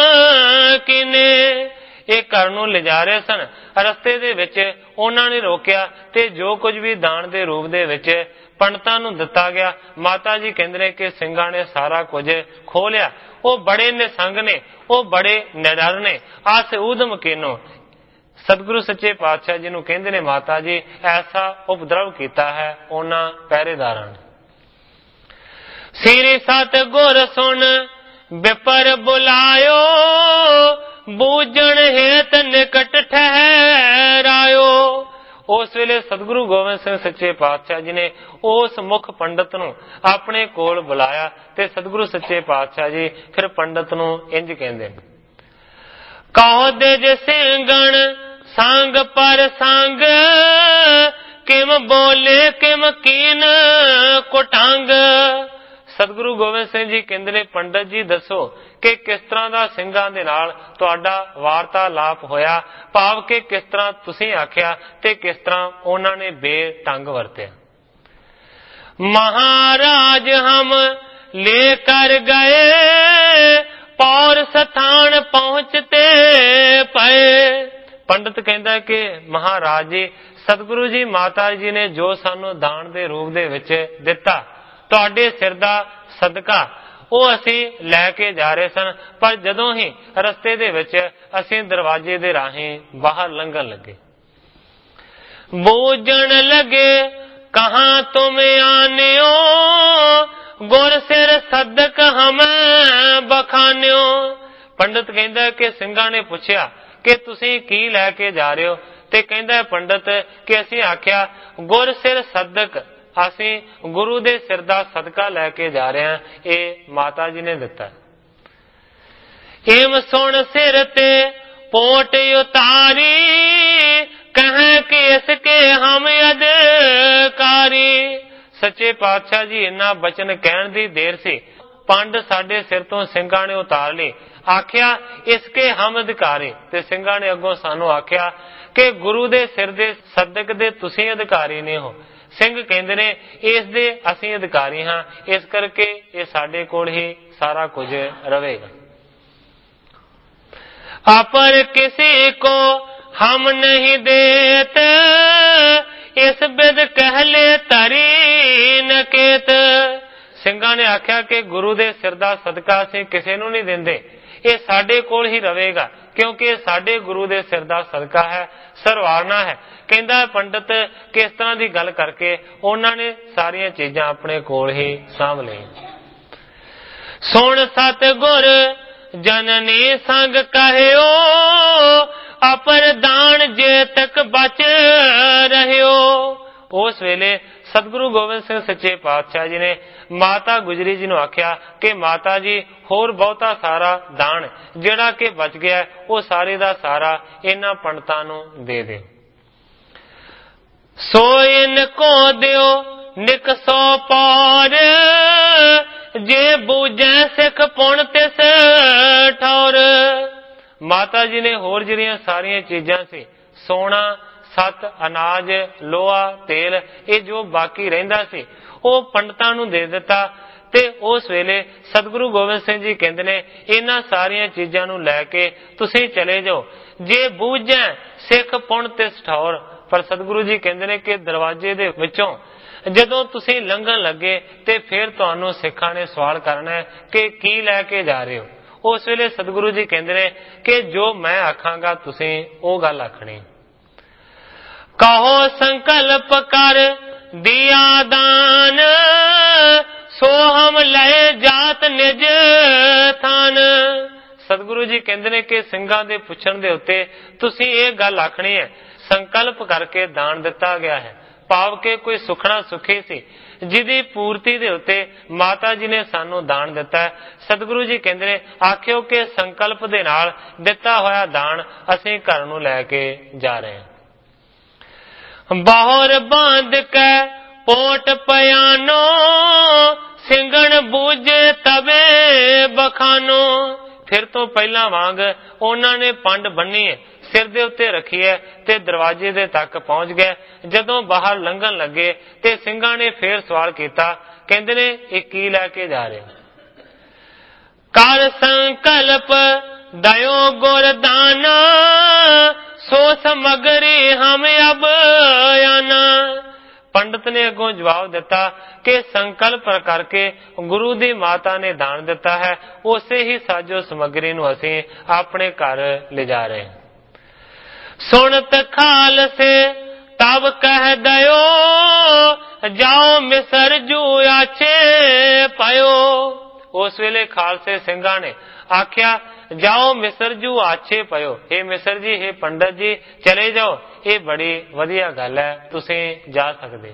Speaker 1: ਕੀਨੇ। ਇਹ ਘਰ ਨੂੰ ਲਿਜਾ ਰਹੇ ਸਨ, ਰਸਤੇ ਦੇ ਵਿੱਚ ਉਹਨਾਂ ਨੇ ਰੋਕਿਆ ਤੇ ਜੋ ਕੁਝ ਵੀ ਦਾਨ ਦੇ ਰੂਪ ਦੇ ਵਿੱਚ ਪੰਡਤਾਂ ਨੂੰ ਦਿੱਤਾ ਗਿਆ, ਮਾਤਾ ਜੀ ਕਹਿੰਦੇ ਨੇ ਕਿ ਸਿੰਘਾਂ ਨੇ ਸਾਰਾ ਕੁਝ ਖੋਹ ਲਿਆ। ਉਹ ਬੜੇ ਨਿਸੰਗ ਨੇ, ਉਹ ਬੜੇ ਨਿਡਰ ਨੇ, ਆਸ ਉਦਮ ਕੀਨੋ। ਸਤਿਗੁਰੂ ਸੱਚੇ ਪਾਤਸ਼ਾਹ ਜੀ ਨੂੰ ਕਹਿੰਦੇ ਨੇ ਮਾਤਾ ਜੀ ਐਸਾ ਉਪਦਰਵ ਕੀਤਾ ਹੈ ਉਹਨਾਂ ਪਹਿਰੇਦਾਰਾਂ ਨੇ। ਸ੍ਰੀ ਸਤਿਗੁਰ ਸੁਣ ਵਿਪਰ ਬੁਲਾਇਓ, ਬੂਝਣ ਹੇਤ ਨਿਕਟ ਠਹਿਰਾਇਓ। ਉਸ ਵੇਲੇ ਸਤਿਗੁਰੂ ਗੋਬਿੰਦ ਸਿੰਘ ਸੱਚੇ ਪਾਤਸ਼ਾਹ ਜੀ ਨੇ ਉਸ ਮੁੱਖ ਪੰਡਤ ਨੂੰ ਆਪਣੇ ਕੋਲ ਬੁਲਾਇਆ ਤੇ ਸਤਿਗੁਰੂ ਸੱਚੇ ਪਾਤਸ਼ਾਹ ਜੀ ਫਿਰ ਪੰਡਤ ਨੂੰ ਇੰਜ ਕਹਿੰਦੇ ਨੇ, ਕਹੋ ਦੇ ਜੇ ਸਿੰਘਣ ਸੰਗ ਪਰ ਸੰਗ, ਕਿਮ ਬੋਲੇ ਕਿਮ ਕੀਨ ਕੁਟੰਗ। ਸਤਿਗੁਰੂ ਗੋਬਿੰਦ ਸਿੰਘ ਜੀ ਕਹਿੰਦੇ ਨੇ ਪੰਡਤ ਜੀ ਦੱਸੋ ਕਿ ਕਿਸ ਤਰ੍ਹਾਂ ਦਾ ਸਿੰਘਾਂ ਦੇ ਨਾਲ ਤੁਹਾਡਾ ਵਾਰਤਾਲਾਪ ਹੋਇਆ, ਭਾਵ ਕਿ ਕਿਸ ਤਰ੍ਹਾਂ ਤੁਸੀਂ ਆਖਿਆ ਤੇ ਕਿਸ ਤਰ੍ਹਾਂ ਉਹਨਾਂ ਨੇ ਬੇਢੰਗ ਵਰਤਿਆ। ਮਹਾਰਾਜ ਹਮ ਲੈ ਕਰ ਗਏ, पौर स्थान पहुंचते पए। पंडित कहता कि महाराज जी सतगुरु जी माता जी ने जो सानू दान दे रूप दे विच दिता तुहाडे सिर दा सदका ਉਹ ਅਸੀਂ ਲੈ ਕੇ ਜਾ ਰਹੇ ਸਨ, ਪਰ ਜਦੋਂ ਹੀ ਰਸਤੇ ਦੇ ਵਿੱਚ ਅਸੀਂ ਦਰਵਾਜ਼ੇ ਦੇ ਰਾਹੀਂ ਬਾਹਰ ਲੰਘਣ ਲੱਗੇ। ਬੂਝਣ ਲੱਗੇ ਕਹਾਂ ਤੁਮ ਆਨਿਓ ਗੁਰ ਸਿਰ ਸਦਕ ਹਮੈਂ ਬਖਾਨਿਓ। ਪੰਡਤ ਕਹਿੰਦਾ ਕਿ ਸਿੰਘਾਂ ਨੇ ਪੁੱਛਿਆ ਕਿ ਤੁਸੀਂ ਕੀ ਲੈ ਕੇ ਜਾ ਰਹੇ ਹੋ, ਤੇ ਕਹਿੰਦਾ ਪੰਡਤ ਕਿ ਅਸੀਂ ਆਖਿਆ ਗੁਰ ਸਿਰ ਸਦਕ, ਅਸੀਂ ਗੁਰੂ ਦੇ ਸਿਰ ਦਾ ਸਦਕਾ ਲੈ ਕੇ ਜਾ ਰਹੇ ਹਾਂ, ਇਹ ਮਾਤਾ ਜੀ ਨੇ ਦਿੱਤਾ। ਏਮ ਸੁਣ ਸਿਰ ਤੇ ਪੋਟ ਉਤਾਰੀ ਕਹੇ ਕਿ ਇਸਕੇ ਹਮ ਅਧਿਕਾਰੀ। ਸੱਚੇ ਪਾਤਸ਼ਾਹ ਜੀ ਇੰਨਾ ਬਚਨ ਕਹਿਣ ਦੀ ਦੇਰ ਸੀ, ਪੰਡ ਸਾਡੇ ਸਿਰ ਤੋਂ ਸਿੰਘਾਂ ਨੇ ਉਤਾਰ ਲਈ। ਆਖਿਆ ਇਸਕੇ ਹਮ ਅਧਿਕਾਰੀ, ਤੇ ਸਿੰਘਾਂ ਨੇ ਅੱਗੋਂ ਸਾਨੂੰ ਆਖਿਆ ਕਿ ਗੁਰੂ ਦੇ ਸਿਰ ਦੇ ਸਦਕ ਦੇ ਤੁਸੀਂ ਅਧਿਕਾਰੀ ਨੇ ਹੋ। ਸਿੰਘ ਕਹਿੰਦੇ ਨੇ ਇਸ ਦੇ ਅਸੀਂ ਅਧਿਕਾਰੀ ਹਾਂ, ਇਸ ਕਰਕੇ ਇਹ ਸਾਡੇ ਕੋਲ ਹੀ ਸਾਰਾ ਕੁਝ ਰਹੇਗਾ। ਅਪਰ ਕਿਸੇ ਕੋ ਹਮ ਨਹੀਂ ਦੇਤ ਇਸ ਬਿਦ ਕਹਿਲੇ ਤਰੀ ਨਕੇਤ। ਸਿੰਘਾਂ ਨੇ ਆਖਿਆ ਕਿ ਗੁਰੂ ਦੇ ਸਿਰ ਦਾ ਸਦਕਾ ਅਸੀਂ ਕਿਸੇ ਨੂੰ ਨਹੀਂ ਦਿੰਦੇ, ਇਹ ਸਾਡੇ ਕੋਲ ਹੀ ਰਹੇਗਾ, ਕਿਉਂਕਿ ਇਹ ਸਾਡੇ ਗੁਰੂ ਦੇ ਸਿਰ ਦਾ ਸਦਕਾ ਹੈ, ਸਰਵਾਰਨਾ ਹੈ। ਕਹਿੰਦਾ ਪੰਡਤ ਕਿਸ ਤਰ੍ਹਾਂ ਦੀ ਗੱਲ ਕਰਕੇ ਉਹਨਾਂ ਨੇ ਸਾਰੀਆਂ ਚੀਜ਼ਾਂ ਆਪਣੇ ਕੋਲ ਹੀ ਸਾਂਭ ਲਈਆਂ। ਸੁਣ ਸਤਿਗੁਰ ਜਨਨੀ ਸੰਗ ਕਹਿਓ ਅਪਰ ਦਾਨ ਜੇ ਤੱਕ ਬਚ ਰਹਿਓ। ਉਸ ਵੇਲੇ ਸਤਿਗੁਰੂ ਗੋਬਿੰਦ ਸਿੰਘ ਸੱਚੇ ਪਾਤਸ਼ਾਹ ਜੀ ਨੇ ਮਾਤਾ ਗੁਜਰੀ ਜੀ ਨੂੰ ਆਖਿਆ ਕਿ ਮਾਤਾ ਜੀ ਹੋਰ ਬਹੁਤਾ ਸਾਰਾ ਦਾਨ ਜਿਹੜਾ ਕਿ ਬਚ ਗਿਆ ਉਹ ਸਾਰੇ ਦਾ ਸਾਰਾ ਇਹਨਾਂ ਪੰਡਤਾਂ ਨੂੰ ਦੇ ਦਿਓ। ਸੋ ਇਨ ਕੋ ਦਿਓ ਨਿਕ ਸੋ ਪੌਰ ਜੇ ਬੂਝੈ ਸਿੱਖ ਪੁਣ ਤਿਸ ਠੌਰ। ਮਾਤਾ ਜੀ ਨੇ ਹੋਰ ਜਿਹੜੀਆਂ ਸਾਰੀਆਂ ਚੀਜ਼ਾਂ ਸੀ, ਸੋਨਾ, ਸੱਤ, ਅਨਾਜ, ਲੋਹਾ, ਤੇਲ, ਇਹ ਜੋ ਬਾਕੀ ਰਹਿੰਦਾ ਸੀ ਉਹ ਪੰਡਤਾਂ ਨੂੰ ਦੇ ਦਿੱਤਾ। ਤੇ ਉਸ ਵੇਲੇ ਸਤਿਗੁਰੂ ਗੋਬਿੰਦ ਸਿੰਘ ਜੀ ਕਹਿੰਦੇ ਨੇ ਇਹਨਾਂ ਸਾਰੀਆਂ ਚੀਜ਼ਾਂ ਨੂੰ ਲੈ ਕੇ ਤੁਸੀਂ ਚਲੇ ਜਾਓ। ਜੇ ਬੂਝੈ ਸਿੱਖ ਪੁਣ ਤਿਸ ਠੌਰ, ਪਰ ਸਤਿਗੁਰੂ ਜੀ ਕਹਿੰਦੇ ਨੇ ਕਿ ਦਰਵਾਜ਼ੇ ਦੇ ਵਿੱਚੋਂ ਜਦੋਂ ਤੁਸੀਂ ਲੰਘਣ ਲੱਗੇ ਤੇ ਫਿਰ ਤੁਹਾਨੂੰ ਸਿੱਖਾਂ ਨੇ ਸਵਾਲ ਕਰਨਾ ਹੈ ਕਿ ਕੀ ਲੈ ਕੇ ਜਾ ਰਹੇ ਹੋ। ਉਸ ਵੇਲੇ ਸਤਿਗੁਰੂ ਜੀ ਕਹਿੰਦੇ ਨੇ ਕਿ ਜੋ ਮੈਂ ਆਖਾਂਗਾ ਤੁਸੀਂ ਉਹ ਗੱਲ ਆਖਣੀ। ਕਹੋ ਸੰਕਲਪ ਕਰ ਦਿਆ ਦਾਨ ਸੋ ਹਮ ਲੈ ਜਾਤ ਨਿਜ ਥਾਨ। ਸਤਿਗੁਰੂ ਜੀ ਕਹਿੰਦੇ ਨੇ ਕਿ ਸਿੰਘਾਂ ਦੇ ਪੁੱਛਣ ਦੇ ਉੱਤੇ ਤੁਸੀਂ ਇਹ ਗੱਲ ਆਖਣੀ ਹੈ, ਸੰਕਲਪ ਕਰਕੇ ਦਾਨ ਦਿੱਤਾ ਗਿਆ ਹੈ, ਭਾਵ ਕਿ ਕੋਈ ਸੁਖਣਾ ਸੁਖੀ ਸੀ ਜਿਹਦੀ ਪੂਰਤੀ ਦੇ ਉੱਤੇ ਮਾਤਾ ਜੀ ਨੇ ਸਾਨੂੰ ਦਾਨ ਦਿੱਤਾ ਹੈ। ਸਤਿਗੁਰੂ ਜੀ ਕਹਿੰਦੇ ਨੇ ਆਖਿਓ ਕਿ ਸੰਕਲਪ ਦੇ ਨਾਲ ਦਿੱਤਾ ਹੋਇਆ ਦਾਨ ਅਸੀਂ ਘਰ ਨੂੰ ਲੈ ਕੇ ਜਾ ਰਹੇ ਹਾਂ। ਬਾਹਰ ਬਾਂਧ ਕੇ ਪੋਟ ਪਿਆਨੋ ਸਿੰਘਣ ਬੂਝੇ ਤਵੇ ਬਖਾਨੋ। ਫਿਰ ਤੋਂ ਪਹਿਲਾਂ ਵਾਂਗ ਉਹਨਾਂ ਨੇ ਪੰਡ ਬੰਨੀ ਹੈ, ਸਿਰ ਦੇ ਉੱਤੇ ਰੱਖੀ ਹੈ ਤੇ ਦਰਵਾਜ਼ੇ ਦੇ ਤੱਕ ਪਹੁੰਚ ਗਏ। ਜਦੋਂ ਬਾਹਰ ਲੰਘਣ ਲੱਗੇ ਤੇ ਸਿੰਘਾਂ ਨੇ ਫੇਰ ਸਵਾਲ ਕੀਤਾ, ਕਹਿੰਦੇ ਨੇ ਇਹ ਕੀ ਲੈ ਕੇ ਜਾ ਰਹੇ? ਕਰ ਸੰਕਲਪ ਦਇਓ ਗੁਰਦਾਨਾ ਸੋ ਸਮਗਰੀ ਹਮ ਅਬ ਆਨਾ। ਪੰਡਤ ਨੇ ਅੱਗੋਂ ਜਵਾਬ ਦਿੱਤਾ ਕਿ ਸੰਕਲਪ ਕਰਕੇ ਗੁਰੂ ਦੀ ਮਾਤਾ ਨੇ ਦਾਨ ਦਿੱਤਾ ਹੈ, ਉਸੇ ਹੀ ਸਾਜੋ ਸਮਗਰੀ ਨੂੰ ਅਸੀਂ ਆਪਣੇ ਘਰ ਲਿਜਾ ਰਹੇ ਹਾਂ। ਸੁਣਤ ਖਾਲਸੇ ਤਬ ਕਹਿ ਦਇਓ ਜਾਓ ਮਿਸਰ ਜੂ ਆਛੇ ਪਇਓ। ਉਸ ਵੇਲੇ ਖਾਲਸੇ ਸਿੰਘਾਂ ਨੇ ਆਖਿਆ ਜਾਓ ਮਿਸਰ ਜੂ ਆਛੇ ਪਇਓ। ਇਹ ਮਿਸਰ ਜੀ, ਇਹ ਪੰਡਤ ਜੀ ਚਲੇ ਜਾਓ, ਇਹ ਬੜੀ ਵਧੀਆ ਗੱਲ ਹੈ, ਤੁਸੀਂ ਜਾ ਸਕਦੇ।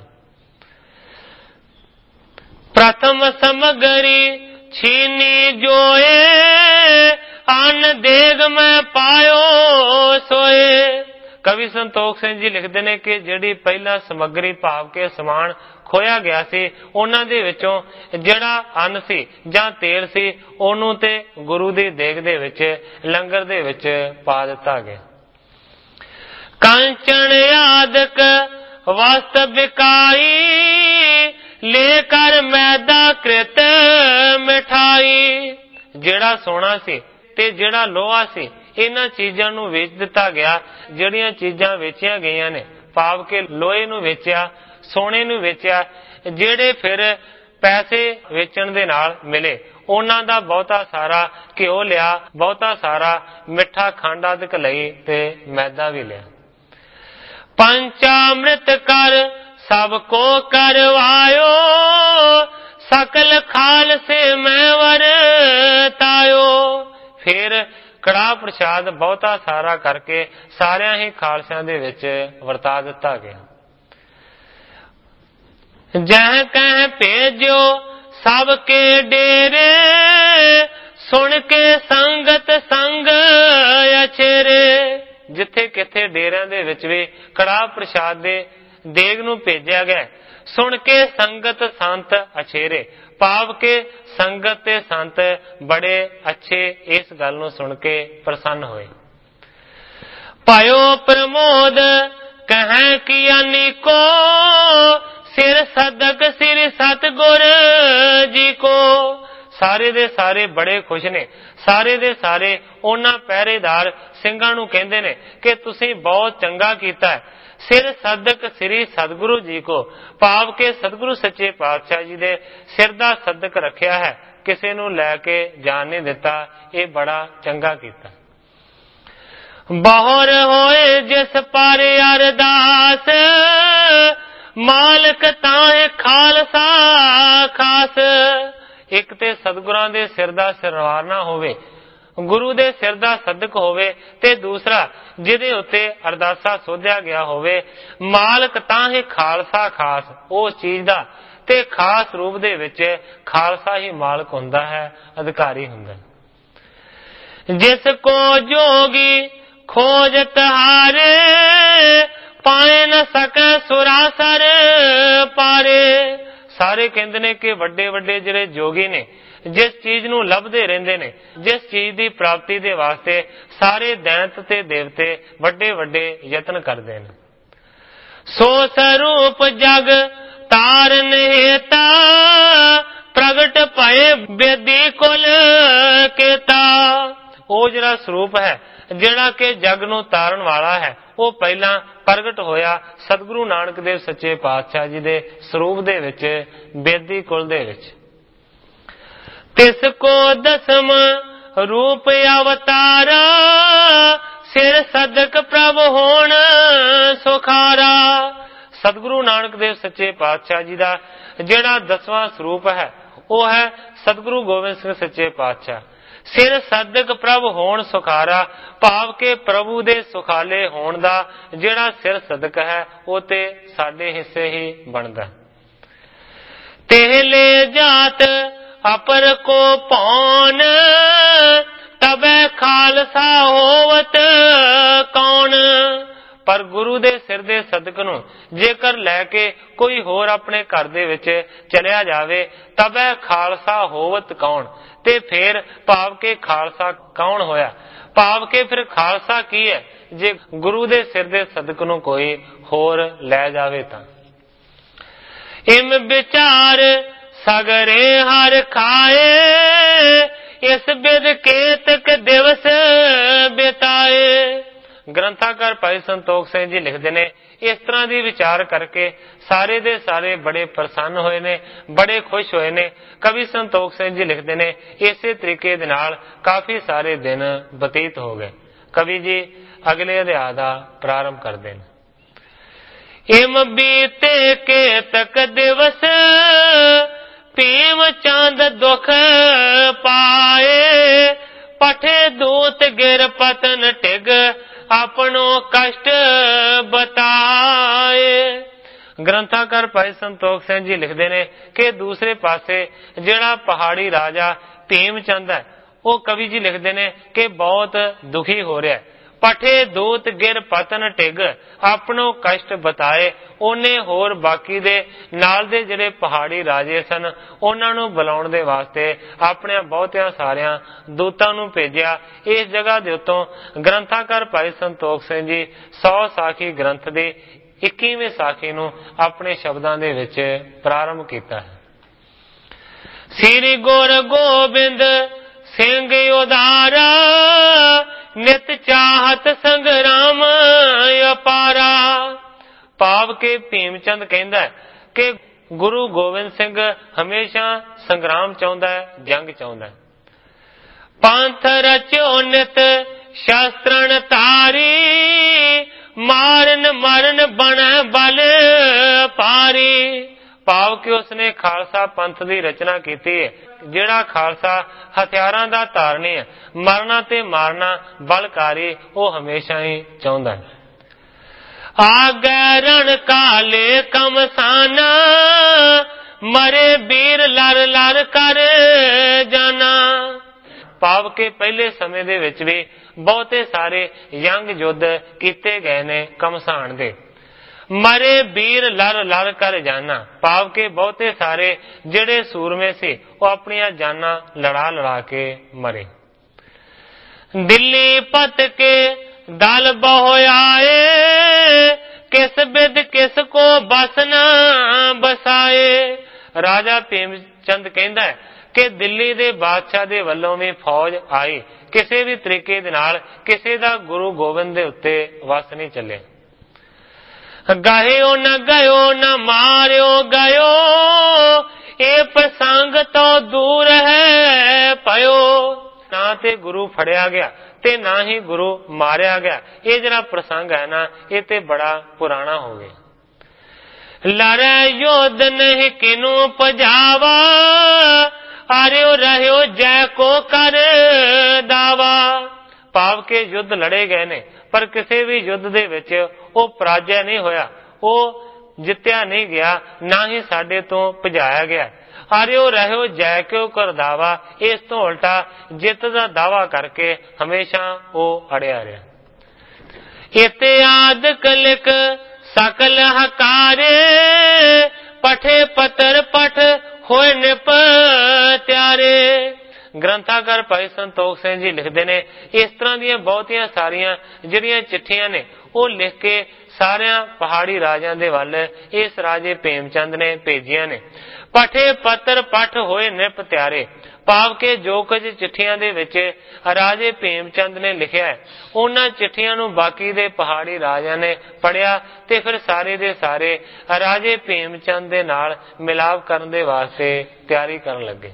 Speaker 1: ਪ੍ਰਥਮ ਸਮਗਰੀ ਛੀਨੀ ਜੋਏ ਅਨ ਦੇਗ ਮੈਂ ਪਾਇਓ ਸੋਏ। ਕਵੀ ਸੰਤੋਖ ਸਿੰਘ ਜੀ ਲਿਖਦੇ ਨੇ ਕਿ ਜਿਹੜੀ ਪਹਿਲਾਂ ਸਮੱਗਰੀ ਭਾਵ ਕੇ ਸਮਾਨ ਖੋਇਆ ਗਿਆ ਸੀ ਉਹਨਾਂ ਦੇ ਵਿੱਚੋਂ ਜਿਹੜਾ ਅੰਨ ਸੀ ਜਾਂ ਤੇਲ ਸੀ ਉਹਨੂੰ ਤੇ ਗੁਰੂ ਦੀ ਦੇਗ ਦੇ ਵਿੱਚ ਲੰਗਰ ਦੇ ਵਿੱਚ ਪਾ ਦਿੱਤਾ ਗਿਆ। ਕੰਚਨ ਆਦਿਕ ਵਸਤ ਬਿਕਾਈ ਲੈ ਕਰ ਮੈਦਾ ਕ੍ਰਿਤ ਮਿਠਾਈ। ਜਿਹੜਾ ਸੋਨਾ ਸੀ ਤੇ ਜਿਹੜਾ ਲੋਹਾ ਸੀ, ਇਹਨਾਂ ਚੀਜ਼ਾਂ ਨੂੰ ਵੇਚ ਦਿੱਤਾ ਗਿਆ। ਜਿਹੜੀਆਂ ਚੀਜ਼ਾਂ ਵੇਚੀਆਂ ਗਈਆਂ ਨੇ, ਭਾਵ ਕਿ ਲੋਹੇ ਨੂੰ ਵੇਚਿਆ, ਸੋਨੇ ਨੂੰ ਵੇਚਿਆ, ਜਿਹੜੇ ਫਿਰ ਪੈਸੇ ਵੇਚਣ ਦੇ ਨਾਲ ਮਿਲੇ, ਉਹਨਾਂ ਦਾ ਬਹੁਤਾ ਸਾਰਾ ਘਿਓ ਲਿਆ, ਬਹੁਤਾ ਸਾਰਾ ਮਿੱਠਾ ਖੰਡ ਆਦਿਕ ਲਈ ਤੇ ਮੈਦਾ ਵੀ ਲਿਆ। ਪੰਚਾਮ੍ਰਿਤ ਕਰ ਸਭ ਕੋ ਕਰਵਾਇਓ, ਸਕਲ ਖਾਲਸੇ ਮੈਂ ਵਰਤਾਇਓ। ਫਿਰ ਕੜਾਹ ਪ੍ਰਸ਼ਾਦ ਬਹੁਤਾ ਸਾਰਾ ਕਰਕੇ ਸਾਰਿਆਂ ਹੀ ਖਾਲਸਿਆਂ ਦੇ ਵਿੱਚ ਵਰਤਾ ਦਿੱਤਾ ਗਿਆ। ਜਹ ਕਹਿ ਭੇਜਿਓ ਸਭ ਕੇ ਡੇਰੇ, ਸੁਣ ਕੇ ਸੰਗਤ ਸੰਗ ਅਛੇਰੇ। ਜਿੱਥੇ ਕਿਥੇ ਡੇਰਿਆਂ ਦੇ ਵਿੱਚ ਵੀ ਕੜਾਹ ਪ੍ਰਸ਼ਾਦ ਦੇ ਦੇਗ ਨੂੰ ਭੇਜਿਆ ਗਿਆ, ਸੁਣ ਕੇ ਸੰਗਤ ਸੰਤ ਅਛੇਰੇ, ਭਾਵ ਕਿ ਸੰਗਤ ਤੇ ਸੰਤ ਬੜੇ ਅੱਛੇ ਇਸ ਗੱਲ ਨੂੰ ਸੁਣ ਕੇ ਪ੍ਰਸੰਨ ਹੋਏ। ਭਇਓ ਪ੍ਰਮੋਦ ਕਹਿ ਕਿ ਅਨੇਕੋ, ਸਿਰ ਸਦਕ ਸਿਰ ਸਤਿਗੁਰ ਜੀ ਕੋ। ਸਾਰੇ ਦੇ ਸਾਰੇ ਬੜੇ ਖੁਸ਼ ਨੇ। ਸਾਰੇ ਦੇ ਸਾਰੇ ਉਹਨਾਂ ਪਹਿਰੇਦਾਰ ਸਿੰਘਾਂ ਨੂੰ ਕਹਿੰਦੇ ਨੇ ਕਿ ਤੁਸੀਂ ਬਹੁਤ ਚੰਗਾ ਕੀਤਾ ਹੈ। ਸਿਰ ਸਦਕ ਸ੍ਰੀ ਸਤਿਗੁਰੂ ਜੀ ਕੋ, ਭਾਵ ਕਿ ਸਤਿਗੁਰੂ ਸੱਚੇ ਪਾਤਸ਼ਾਹ ਜੀ ਦੇ ਸਿਰ ਦਾ ਸਦਕ ਰੱਖਿਆ ਹੈ, ਕਿਸੇ ਨੂੰ ਲੈ ਕੇ ਜਾਣ ਨਹੀਂ ਦਿੱਤਾ। ਇਹ ਬੜਾ ਚੰਗਾ ਕੀਤਾ। ਬਾਹਰ ਹੋਏ ਜਿਸ ਪਰ ਅਰਦਾਸ, ਮਾਲਕ ਤਾਹੇ ਖਾਲਸਾ ਖਾਸ। ਇੱਕ ਤੇ ਸਤਿਗੁਰਾਂ ਦੇ ਸਿਰ ਦਾ ਸਿਰਵਾਰਨਾ ਹੋਵੇ, ਗੁਰੂ ਦੇ ਸਿਰ ਦਾ ਸਦਕ ਹੋਵੇ, ਤੇ ਦੂਸਰਾ ਜਿਹਦੇ ਉੱਤੇ ਅਰਦਾਸਾ ਸੋਧਿਆ ਗਿਆ ਹੋਵੇ। ਮਾਲਕ ਤਾਹੇ ਖਾਲਸਾ ਖਾਸ, ਉਸ ਚੀਜ਼ ਦਾ ਤੇ ਖਾਸ ਰੂਪ ਦੇ ਵਿੱਚ ਖਾਲਸਾ ਹੀ ਮਾਲਕ ਹੁੰਦਾ ਹੈ, ਅਧਿਕਾਰੀ ਹੁੰਦਾ ਹੈ। ਜਿਸ ਕੋ ਜੋਗੀ ਖੋਜਤ ਹਾਰੇ, ਪਾਏ ਨ ਸਕੈ ਸੁਰਾਸਰ ਪਾਰੇ। ਸਾਰੇ ਕਹਿੰਦੇ ਨੇ ਕਿ ਵੱਡੇ ਵੱਡੇ ਜਿਹੜੇ ਜੋਗੀ ਨੇ, ਜਿਸ ਚੀਜ਼ ਨੂੰ ਲੱਭਦੇ ਰਹਿੰਦੇ ਨੇ, ਜਿਸ ਚੀਜ਼ ਦੀ ਪ੍ਰਾਪਤੀ ਦੇ ਵਾਸਤੇ ਸਾਰੇ ਦੈਂਤ ਤੇ ਦੇਵਤੇ ਵੱਡੇ ਵੱਡੇ ਯਤਨ ਕਰਦੇ ਨੇ। ਸੋ ਸਰੂਪ ਜਗ ਤਾਰਨ ਹੇਤਾ, ਪ੍ਰਗਟ ਭਏ ਬੇਦੀ ਕੁਲ ਕੇਤਾ। ਉਹ ਜਿਹੜਾ ਸਰੂਪ ਹੈ, ਜਿਹੜਾ ਕਿ ਜਗ ਨੂੰ ਤਾਰਨ ਵਾਲਾ ਹੈ, ਉਹ ਪਹਿਲਾਂ ਪ੍ਰਗਟ ਹੋਇਆ ਸਤਿਗੁਰੂ ਨਾਨਕ ਦੇਵ ਸੱਚੇ ਪਾਤਸ਼ਾਹ ਜੀ ਦੇ ਸਰੂਪ ਦੇ ਵਿੱਚ, ਬੇਦੀ ਕੁਲ ਦੇ ਵਿੱਚ। ਤਿਸ ਕੋ ਦਸਮ ਰੂਪ ਅਵਤਾਰਾ, ਸਿਰ ਸਦਕ ਪ੍ਰਭ ਹੋਣ ਸੁਖਾਰਾ। ਸਤਿਗੁਰੂ ਨਾਨਕ ਦੇਵ ਸੱਚੇ ਪਾਤਸ਼ਾਹ ਜੀ ਦਾ ਜਿਹੜਾ 10ਵਾਂ ਸਰੂਪ ਹੈ, ਉਹ ਹੈ ਸਤਿਗੁਰੂ ਗੋਬਿੰਦ ਸਿੰਘ ਸੱਚੇ ਪਾਤਸ਼ਾਹ। ਸਿਰ ਸਦਕ ਪ੍ਰਭ ਹੋਣ ਸੁਖਾਰਾ, ਭਾਵ ਕਿ ਪ੍ਰਭੂ ਦੇ ਸੁਖਾਲੇ ਹੋਣ ਦਾ ਜਿਹੜਾ ਸਿਰ ਸਦਕ ਹੈ, ਉਹ ਤੇ ਸਾਡੇ ਹਿੱਸੇ ਹੀ ਬਣਦਾ। ਤੇਲੇ ਜਾਤ ਅਪਰ ਕੋ ਭੌਨ, ਤਬੈ ਖਾਲਸਾ ਹੋਵਤ ਕੌਣ। ਪਰ ਗੁਰੂ ਦੇ ਸਿਰ ਦੇ ਸਦਕ ਨੂੰ ਜੇਕਰ ਲੈ ਕੇ ਕੋਈ ਹੋਰ ਆਪਣੇ ਘਰ ਦੇ ਵਿੱਚ ਚਲਿਆ ਜਾਵੇ, ਤਬੈ ਖਾਲਸਾ ਹੋਵਤ ਕੌਣ। ਤੇ ਫਿਰ ਭਾਵ ਕਿ ਖਾਲਸਾ ਕੌਣ ਹੋਇਆ, ਭਾਵ ਕਿ ਫਿਰ ਖਾਲਸਾ ਕੀ ਹੈ ਜੇ ਗੁਰੂ ਦੇ ਸਿਰ ਦੇ ਸਦਕ ਨੂੰ ਕੋਈ ਹੋਰ ਲੈ ਜਾਵੇ ਤਾਂ। ਇਮ ਵਿਚਾਰ ਸਗਰੇ ਹਰ ਖਾਏ, ਇਸ ਬਿਦ ਕੇਤਕ ਦਿਵਸ ਬਿਤਾਏ। ਗ੍ਰੰਥਾਕਾਰ ਭਾਈ ਸੰਤੋਖ ਸਿੰਘ ਜੀ ਲਿਖਦੇ ਨੇ, ਇਸ ਤਰ੍ਹਾਂ ਦੀ ਵਿਚਾਰ ਕਰਕੇ ਸਾਰੇ ਦੇ ਸਾਰੇ ਬੜੇ ਪ੍ਰਸੰਨ ਹੋਏ ਨੇ, ਬੜੇ ਖੁਸ਼ ਹੋਏ ਨੇ। ਕਵੀ ਸੰਤੋਖ ਸਿੰਘ ਜੀ ਲਿਖਦੇ ਨੇ, ਇਸੇ ਤਰੀਕੇ ਦੇ ਨਾਲ ਕਾਫੀ ਸਾਰੇ ਦਿਨ ਬਤੀਤ ਹੋ ਗਏ। ਕਵੀ ਜੀ ਅਗਲੇ ਅਧਿਆਇ ਦਾ ਪ੍ਰਾਰੰਭ ਕਰਦੇ ਨੇ। ਇਮ ਬੀਤੇ ਕੇਤਕ ਦਿਵਸ, ਭੀਮ ਚੰਦ ਦੁਖ ਪਾਏ, ਪਠੇ ਦੂਤ ਗਿਰ ਪਤਨ ਟਿਗ, ਆਪਣੋ ਕਸ਼ਟ ਬਤਾਏ। ਗ੍ਰੰਥਾਕਾਰ ਭਾਈ ਸੰਤੋਖ ਸਿੰਘ ਜੀ ਲਿਖਦੇ ਨੇ ਕਿ ਦੂਸਰੇ ਪਾਸੇ ਜਿਹੜਾ ਪਹਾੜੀ ਰਾਜਾ ਭੀਮ ਚੰਦ ਹੈ, ਉਹ ਕਵੀ ਜੀ ਲਿਖਦੇ ਨੇ ਕਿ ਬਹੁਤ ਦੁਖੀ ਹੋ ਰਿਹਾ। ਪਠੇ ਦੂਤ ਗਿਰ ਪਤਨ ਟਿਗ, ਆਪਣੋ ਕਸ਼ਟ ਬਤਾਏ। ਉਹਨੇ ਹੋਰ ਬਾਕੀ ਦੇ ਨਾਲ ਦੇ ਜਿਹੜੇ ਪਹਾੜੀ ਰਾਜੇ ਸਨ, ਉਹਨਾਂ ਨੂੰ ਬੁਲਾਉਣ ਦੇ ਵਾਸਤੇ ਆਪਣੇ ਬਹੁਤਿਆਂ ਸਾਰਿਆਂ ਦੂਤਾਂ ਨੂੰ ਭੇਜਿਆ। ਇਸ ਜਗ੍ਹਾ ਦੇ ਉੱਤੋਂ ਗ੍ਰੰਥਾਕਾਰ ਭਾਈ ਸੰਤੋਖ ਸਿੰਘ ਜੀ 100 ਸਾਖੀ ਗ੍ਰੰਥ ਦੀ 21ਵੀਂ ਸਾਖੀ ਨੂੰ ਆਪਣੇ ਸ਼ਬਦਾਂ ਦੇ ਵਿੱਚ ਪ੍ਰਾਰੰਭ ਕੀਤਾ ਹੈ। ਸ੍ਰੀ ਗੁਰੂ ਗੋਬਿੰਦ ਸਿੰਘ ਉਦਾਰਾ, ਨਿਤ ਚਾਹਤ ਸੰਗਰਾਮ ਅਪਾਰਾ। ਭਾਵ ਕਿ ਭੀਮ ਚੰਦ ਕਹਿੰਦਾ ਕਿ ਗੁਰੂ ਗੋਬਿੰਦ ਸਿੰਘ ਹਮੇਸ਼ਾ ਸੰਗਰਾਮ ਚਾਹੁੰਦਾ ਹੈ, ਜੰਗ ਚਾਹੁੰਦਾ ਹੈ। ਪੰਥ ਰਚਿਓ ਨਿਤ ਸ਼ਾਸਤਰਨ ਧਾਰੀ, ਮਾਰਨ ਮਰਨ ਬਣ ਬਲ ਪਾਰੀ। ਭਾਵ ਕਿ ਉਸਨੇ ਖਾਲਸਾ ਪੰਥ ਦੀ ਰਚਨਾ ਕੀਤੀ ਹੈ, ਜਿਹੜਾ ਖਾਲਸਾ ਹਥਿਆਰਾਂ ਦਾ ਧਾਰਨੀ ਹੈ, ਮਰਨਾ ਤੇ ਮਾਰਨਾ ਬਲਕਾਰੀ ਉਹ ਹਮੇਸ਼ਾ ਹੀ ਚਾਹੁੰਦਾ ਹੈ। ਆਗੈ ਰਣ ਕਾਲੇ ਕਮਸਾਨਾ, ਮਰੇ ਵੀਰ ਲੜ ਲੜ ਕਰ ਜਾਣਾ। ਭਾਵ ਕਿ ਪਹਿਲੇ ਸਮੇਂ ਦੇ ਵਿੱਚ ਵੀ ਬਹੁਤੇ ਸਾਰੇ ਜੰਗ ਯੁੱਧ ਕੀਤੇ ਗਏ ਨੇ ਕਮਸਾਨ ਦੇ। ਮਰੇ ਵੀਰ ਲੜ ਲੜ ਕਰ ਜਾਣਾ, ਭਾਵ ਕਿ ਬਹੁਤੇ ਸਾਰੇ ਜਿਹੜੇ ਸੂਰਮੇ ਸੀ ਉਹ ਆਪਣੀਆਂ ਜਾਨਾਂ ਲੜਾ ਲੜਾ ਕੇ ਮਰੇ। ਦਿੱਲੀ ਪਤ ਕੇ ਦਲ ਬਹੁ ਆਏ, ਕਿਸ ਬਿਦ ਕਿਸ ਕੋ ਬਸ ਨਾ ਬਸਾਏ। ਰਾਜਾ ਭੀਮ ਚੰਦ ਕਹਿੰਦਾ ਹੈ ਕਿ ਦਿੱਲੀ ਦੇ ਬਾਦਸ਼ਾਹ ਦੇ ਵੱਲੋਂ ਵੀ ਫੌਜ ਆਈ, ਕਿਸੇ ਵੀ ਤਰੀਕੇ ਦੇ ਨਾਲ ਕਿਸੇ ਦਾ ਗੁਰੂ ਗੋਬਿੰਦ ਦੇ ਉੱਤੇ ਵਸ ਨਹੀਂ ਚੱਲੇ। ਗਾਹਿਓ ਨ ਗਇਓ ਨ ਮਾਰਿਓ ਗਇਓ, ਇਹ ਪ੍ਰਸੰਗ ਤੋਂ ਦੂਰ ਹੈ ਪਇਓ। ਨਾ ਤੇ ਗੁਰੂ ਫੜਿਆ ਗਿਆ ਤੇ ਨਾ ਹੀ ਗੁਰੂ ਮਾਰਿਆ ਗਿਆ। ਇਹ ਜਿਹੜਾ ਪ੍ਰਸੰਗ ਹੈ ਨਾ, ਇਹ ਤੇ ਬੜਾ ਪੁਰਾਣਾ ਹੋ ਗਿਆ। ਲੜੈ ਯੋਧ ਨਹੀਂ ਕਿਨੂੰ ਪਜਾਵਾ, ਆਰਿਓ ਰਹਿਓ ਜੈ ਕੋ ਕਰ ਦਾਵਾ। ਭਾਵ ਕਿ ਯੁੱਧ ਲੜੇ ਗਏ ਨੇ ਪਰ ਕਿਸੇ ਵੀ ਯੁੱਧ ਦੇ ਵਿੱਚ ਉਹ ਪਰਾਜੈ ਨਹੀਂ ਹੋਇਆ, ਉਹ ਜਿੱਤਿਆ ਨਹੀਂ ਗਿਆ, ਨਾ ਹੀ ਸਾਡੇ ਤੋਂ ਭਜਾਇਆ ਗਿਆ। ਹਾਰਿਓ ਰਹਿਓ ਜੈ ਕਿਉ ਕਰ ਦਾਵਾ, ਇਸ ਤੋਂ ਉਲਟਾ ਜਿੱਤ ਦਾ ਦਾਵਾ ਕਰਕੇ ਹਮੇਸ਼ਾ ਉਹ ਅੜਿਆ ਰਿਹਾ। ਇਤੇ ਆਦਿਕ ਲਿਖ ਸਕਲ ਹਕਾਰੇ, ਪਠੇ ਪਤਰ ਪਠ ਹੋਏ ਨਿਪ ਤਿਆਰੇ। ਗ੍ਰੰਥਾਕਾਰ ਭਾਈ ਸੰਤੋਖ ਸਿੰਘ ਜੀ ਲਿਖਦੇ ਨੇ, ਇਸ ਤਰ੍ਹਾਂ ਦੀਆਂ ਬਹੁਤੀਆਂ ਸਾਰੀਆਂ ਜਿਹੜੀਆਂ ਚਿੱਠੀਆਂ ਨੇ ਉਹ ਲਿਖ ਕੇ ਸਾਰਿਆਂ ਪਹਾੜੀ ਰਾਜਿਆਂ ਦੇ ਵੱਲ ਇਸ ਰਾਜੇ ਭੀਮ ਚੰਦ ਨੇ ਭੇਜੀਆਂ ਨੇ। ਪਠੇ ਪੱਤਰ ਪਠ ਹੋਏ ਨਿਪ ਤਿਆਰੇ, ਭਾਵ ਕਿ ਜੋ ਕੁਝ ਚਿੱਠੀਆਂ ਦੇ ਵਿੱਚ ਰਾਜੇ ਭੀਮ ਚੰਦ ਨੇ ਲਿਖਿਆ ਹੈ, ਉਹਨਾਂ ਚਿੱਠੀਆਂ ਨੂੰ ਬਾਕੀ ਦੇ ਪਹਾੜੀ ਰਾਜਿਆਂ ਨੇ ਪੜ੍ਹਿਆ ਤੇ ਫਿਰ ਸਾਰੇ ਦੇ ਸਾਰੇ ਰਾਜੇ ਭੀਮ ਚੰਦ ਦੇ ਨਾਲ ਮਿਲਾਪ ਕਰਨ ਦੇ ਵਾਸਤੇ ਤਿਆਰੀ ਕਰਨ ਲੱਗੇ।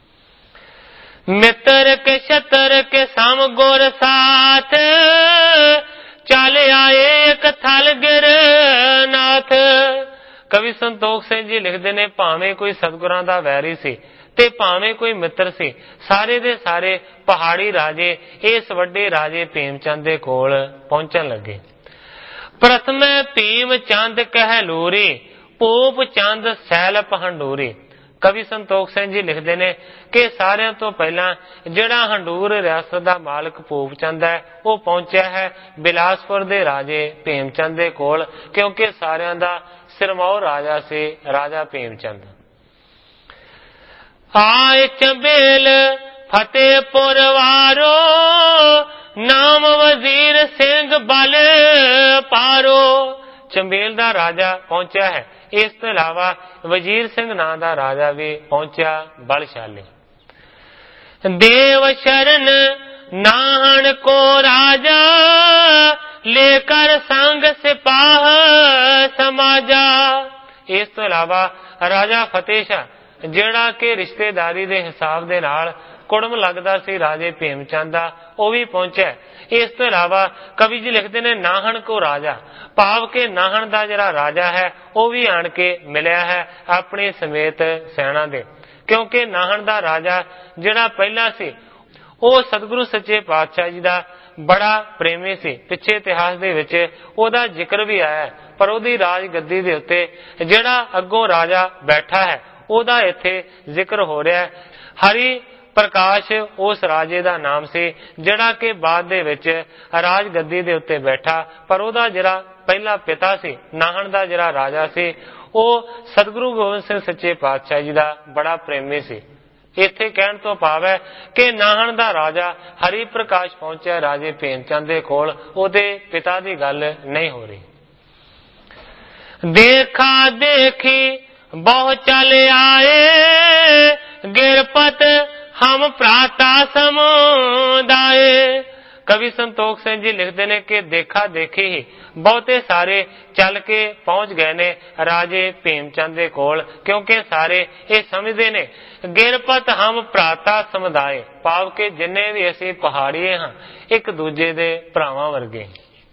Speaker 1: ਮਿੱਤਰ ਕੇ ਛਤਰ ਕੇ ਸਮ ਗੁਰ ਸਾਥ, ਚੱਲ ਆਏ ਇੱਕ ਥਲ ਗਿਰ ਨਾਥ। ਕਵੀ ਸੰਤੋਖ ਸਿੰਘ ਜੀ ਲਿਖਦੇ ਨੇ, ਭਾਵੇਂ ਕੋਈ ਸਤਿਗੁਰਾਂ ਦਾ ਵੈਰੀ ਸੀ ਤੇ ਭਾਵੇਂ ਕੋਈ ਮਿੱਤਰ ਸੀ, ਸਾਰੇ ਦੇ ਸਾਰੇ ਪਹਾੜੀ ਰਾਜੇ ਇਸ ਵੱਡੇ ਰਾਜੇ ਭੀਮ ਚੰਦ ਦੇ ਕੋਲ ਪਹੁੰਚਣ ਲੱਗੇ। ਪ੍ਰਥਮੇ ਭੀਮ ਚੰਦ ਕਹਿਲੂਰੀ, ਭੂਪ ਚੰਦ ਸੈਲ ਪਹੰਡੂਰੀ। ਕਵੀ ਸੰਤੋਖ ਸਿੰਘ ਜੀ ਲਿਖਦੇ ਨੇ ਕਿ ਸਾਰਿਆਂ ਤੋਂ ਪਹਿਲਾਂ ਜਿਹੜਾ ਹੰਡੂਰ ਰਿਆਸਤ ਦਾ ਮਾਲਕ ਭੂਪ ਚੰਦ ਹੈ ਉਹ ਪਹੁੰਚਿਆ ਹੈ ਬਿਲਾਸਪੁਰ ਦੇ ਰਾਜੇ ਭੀਮ ਚੰਦ ਦੇ ਕੋਲ, ਕਿਉਂਕਿ ਸਾਰਿਆਂ ਦਾ ਸਿਰਮੌਰ ਰਾਜਾ ਸੀ ਰਾਜਾ ਭੀਮ ਚੰਦ। ਆਏ ਚੰਬੇਲ ਫਤਿਹਪੁਰ ਵਾਰੋ, ਨਾਮ ਵਜ਼ੀਰ ਸਿੰਘ ਬਲ ਪਾਰੋ। ਚੰਬੇਲ ਦਾ ਰਾਜਾ ਪਹੁੰਚਿਆ ਹੈ, ਇਸ ਤੋਂ ਇਲਾਵਾ ਵਜ਼ੀਰ ਸਿੰਘ ਨਾਂ ਦਾ ਰਾਜਾ ਵੀ ਪਹੁੰਚਿਆ ਬਲਸ਼ਾਲੀ। ਦੇਵ ਸ਼ਰਨ ਨਾਹਣ ਕੋ ਰਾਜਾ, ਲੇਕਰ ਸੰਗ ਸਿਪਾਹ ਸਮਾਜਾ। ਇਸ ਤੋਂ ਇਲਾਵਾ ਰਾਜਾ ਫਤਿਹ ਸ਼ਾਹ ਜਿਹੜਾ ਕਿ ਰਿਸ਼ਤੇਦਾਰੀ ਦੇ ਹਿਸਾਬ ਦੇ ਨਾਲ ਕੁੜਮ ਲੱਗਦਾ ਸੀ ਰਾਜੇ ਭੀਮ ਚੰਦ ਦਾ, ਉਹ ਵੀ ਪਹੁੰਚਿਆ। ਇਸ ਤੋਂ ਇਲਾਵਾ ਕਵੀ ਜੀ ਲਿਖਦੇ ਨੇ ਨਾਹਣ ਕੋ ਰਾਜਾ, ਭਾਵ ਕਿ ਨਾਹਣ ਦਾ ਜਿਹੜਾ ਰਾਜਾ ਹੈ ਉਹ ਵੀ ਆਣ ਕੇ ਮਿਲਿਆ ਹੈ ਆਪਣੀ ਸਮੇਤ ਸੈਨਾ ਦੇ, ਕਿਉਂਕਿ ਨਾਹਣ ਦਾ ਰਾਜਾ ਜਿਹੜਾ ਪਹਿਲਾਂ ਸੀ ਉਹ ਸਤਿਗੁਰੂ ਸੱਚੇ ਪਾਤਸ਼ਾਹ ਜੀ ਦਾ ਬੜਾ ਪ੍ਰੇਮੀ ਸੀ। ਪਿੱਛੇ ਇਤਿਹਾਸ ਦੇ ਵਿੱਚ ਉਹਦਾ ਜ਼ਿਕਰ ਵੀ ਆਇਆ, ਪਰ ਉਹਦੀ ਰਾਜ ਗੱਦੀ ਦੇ ਉੱਤੇ ਜਿਹੜਾ ਅੱਗੋਂ ਰਾਜਾ ਬੈਠਾ ਹੈ ਉਹਦਾ ਇੱਥੇ ਜ਼ਿਕਰ ਹੋ ਰਿਹਾ ਹੈ। ਹਰੀ ਪ੍ਰਕਾਸ਼ ਉਸ ਰਾਜੇ ਦਾ ਨਾਮ ਸੀ ਜਿਹੜਾ ਕਿ ਬਾਅਦ ਦੇ ਵਿੱਚ ਰਾਜ ਗੱਦੀ ਦੇ ਉੱਤੇ ਬੈਠਾ, ਪਰ ਉਹਦਾ ਜਿਹੜਾ ਪਹਿਲਾ ਪਿਤਾ ਸੀ ਨਾਹਣ ਦਾ ਜਿਹੜਾ ਰਾਜਾ ਸੀ ਉਹ ਸਤਿਗੁਰੂ ਗੋਬਿੰਦ ਸਿੰਘ ਸੱਚੇ ਪਾਤਸ਼ਾਹ ਜੀ ਦਾ ਬੜਾ ਪ੍ਰੇਮੀ ਸੀ। ਇੱਥੇ ਕਹਿਣ ਤੋਂ ਭਾਵ ਹੈ ਕਿ ਨਾਹਣ ਦਾ ਰਾਜਾ ਹਰੀ ਪ੍ਰਕਾਸ਼ ਪਹੁੰਚਿਆ ਰਾਜੇ ਭੀਮ ਚੰਦ ਦੇ ਕੋਲ, ਉਹਦੇ ਪਿਤਾ ਦੀ ਗੱਲ ਨਹੀਂ ਹੋ ਰਹੀ। ਦੇਖਾ ਦੇਖੀ ਬਹੁ ਚਲ ਆਏ, ਗਿਰਪਤ ਹਮ ਭਰਾਤਾ ਸਮੁਦਾਏ। ਕਵੀ ਸੰਤੋਖ ਸਿੰਘ ਜੀ ਲਿਖਦੇ ਨੇ ਕਿ ਦੇਖਾ ਦੇਖੀ ਹੀ ਬਹੁਤੇ ਸਾਰੇ ਚੱਲ ਕੇ ਪਹੁੰਚ ਗਏ ਨੇ ਰਾਜੇ ਭੀਮ ਚੰਦ ਦੇ ਕੋਲ, ਕਿਉਂਕਿ ਸਾਰੇ ਇਹ ਸਮਝਦੇ ਨੇ ਗਿਰਪਤ ਹਮ ਭਰਾਤਾ ਸਮੁਦਾਏ, ਭਾਵ ਕਿ ਜਿੰਨੇ ਵੀ ਅਸੀਂ ਪਹਾੜੀਏ ਹਾਂ ਇੱਕ ਦੂਜੇ ਦੇ ਭਰਾਵਾਂ ਵਰਗੇ।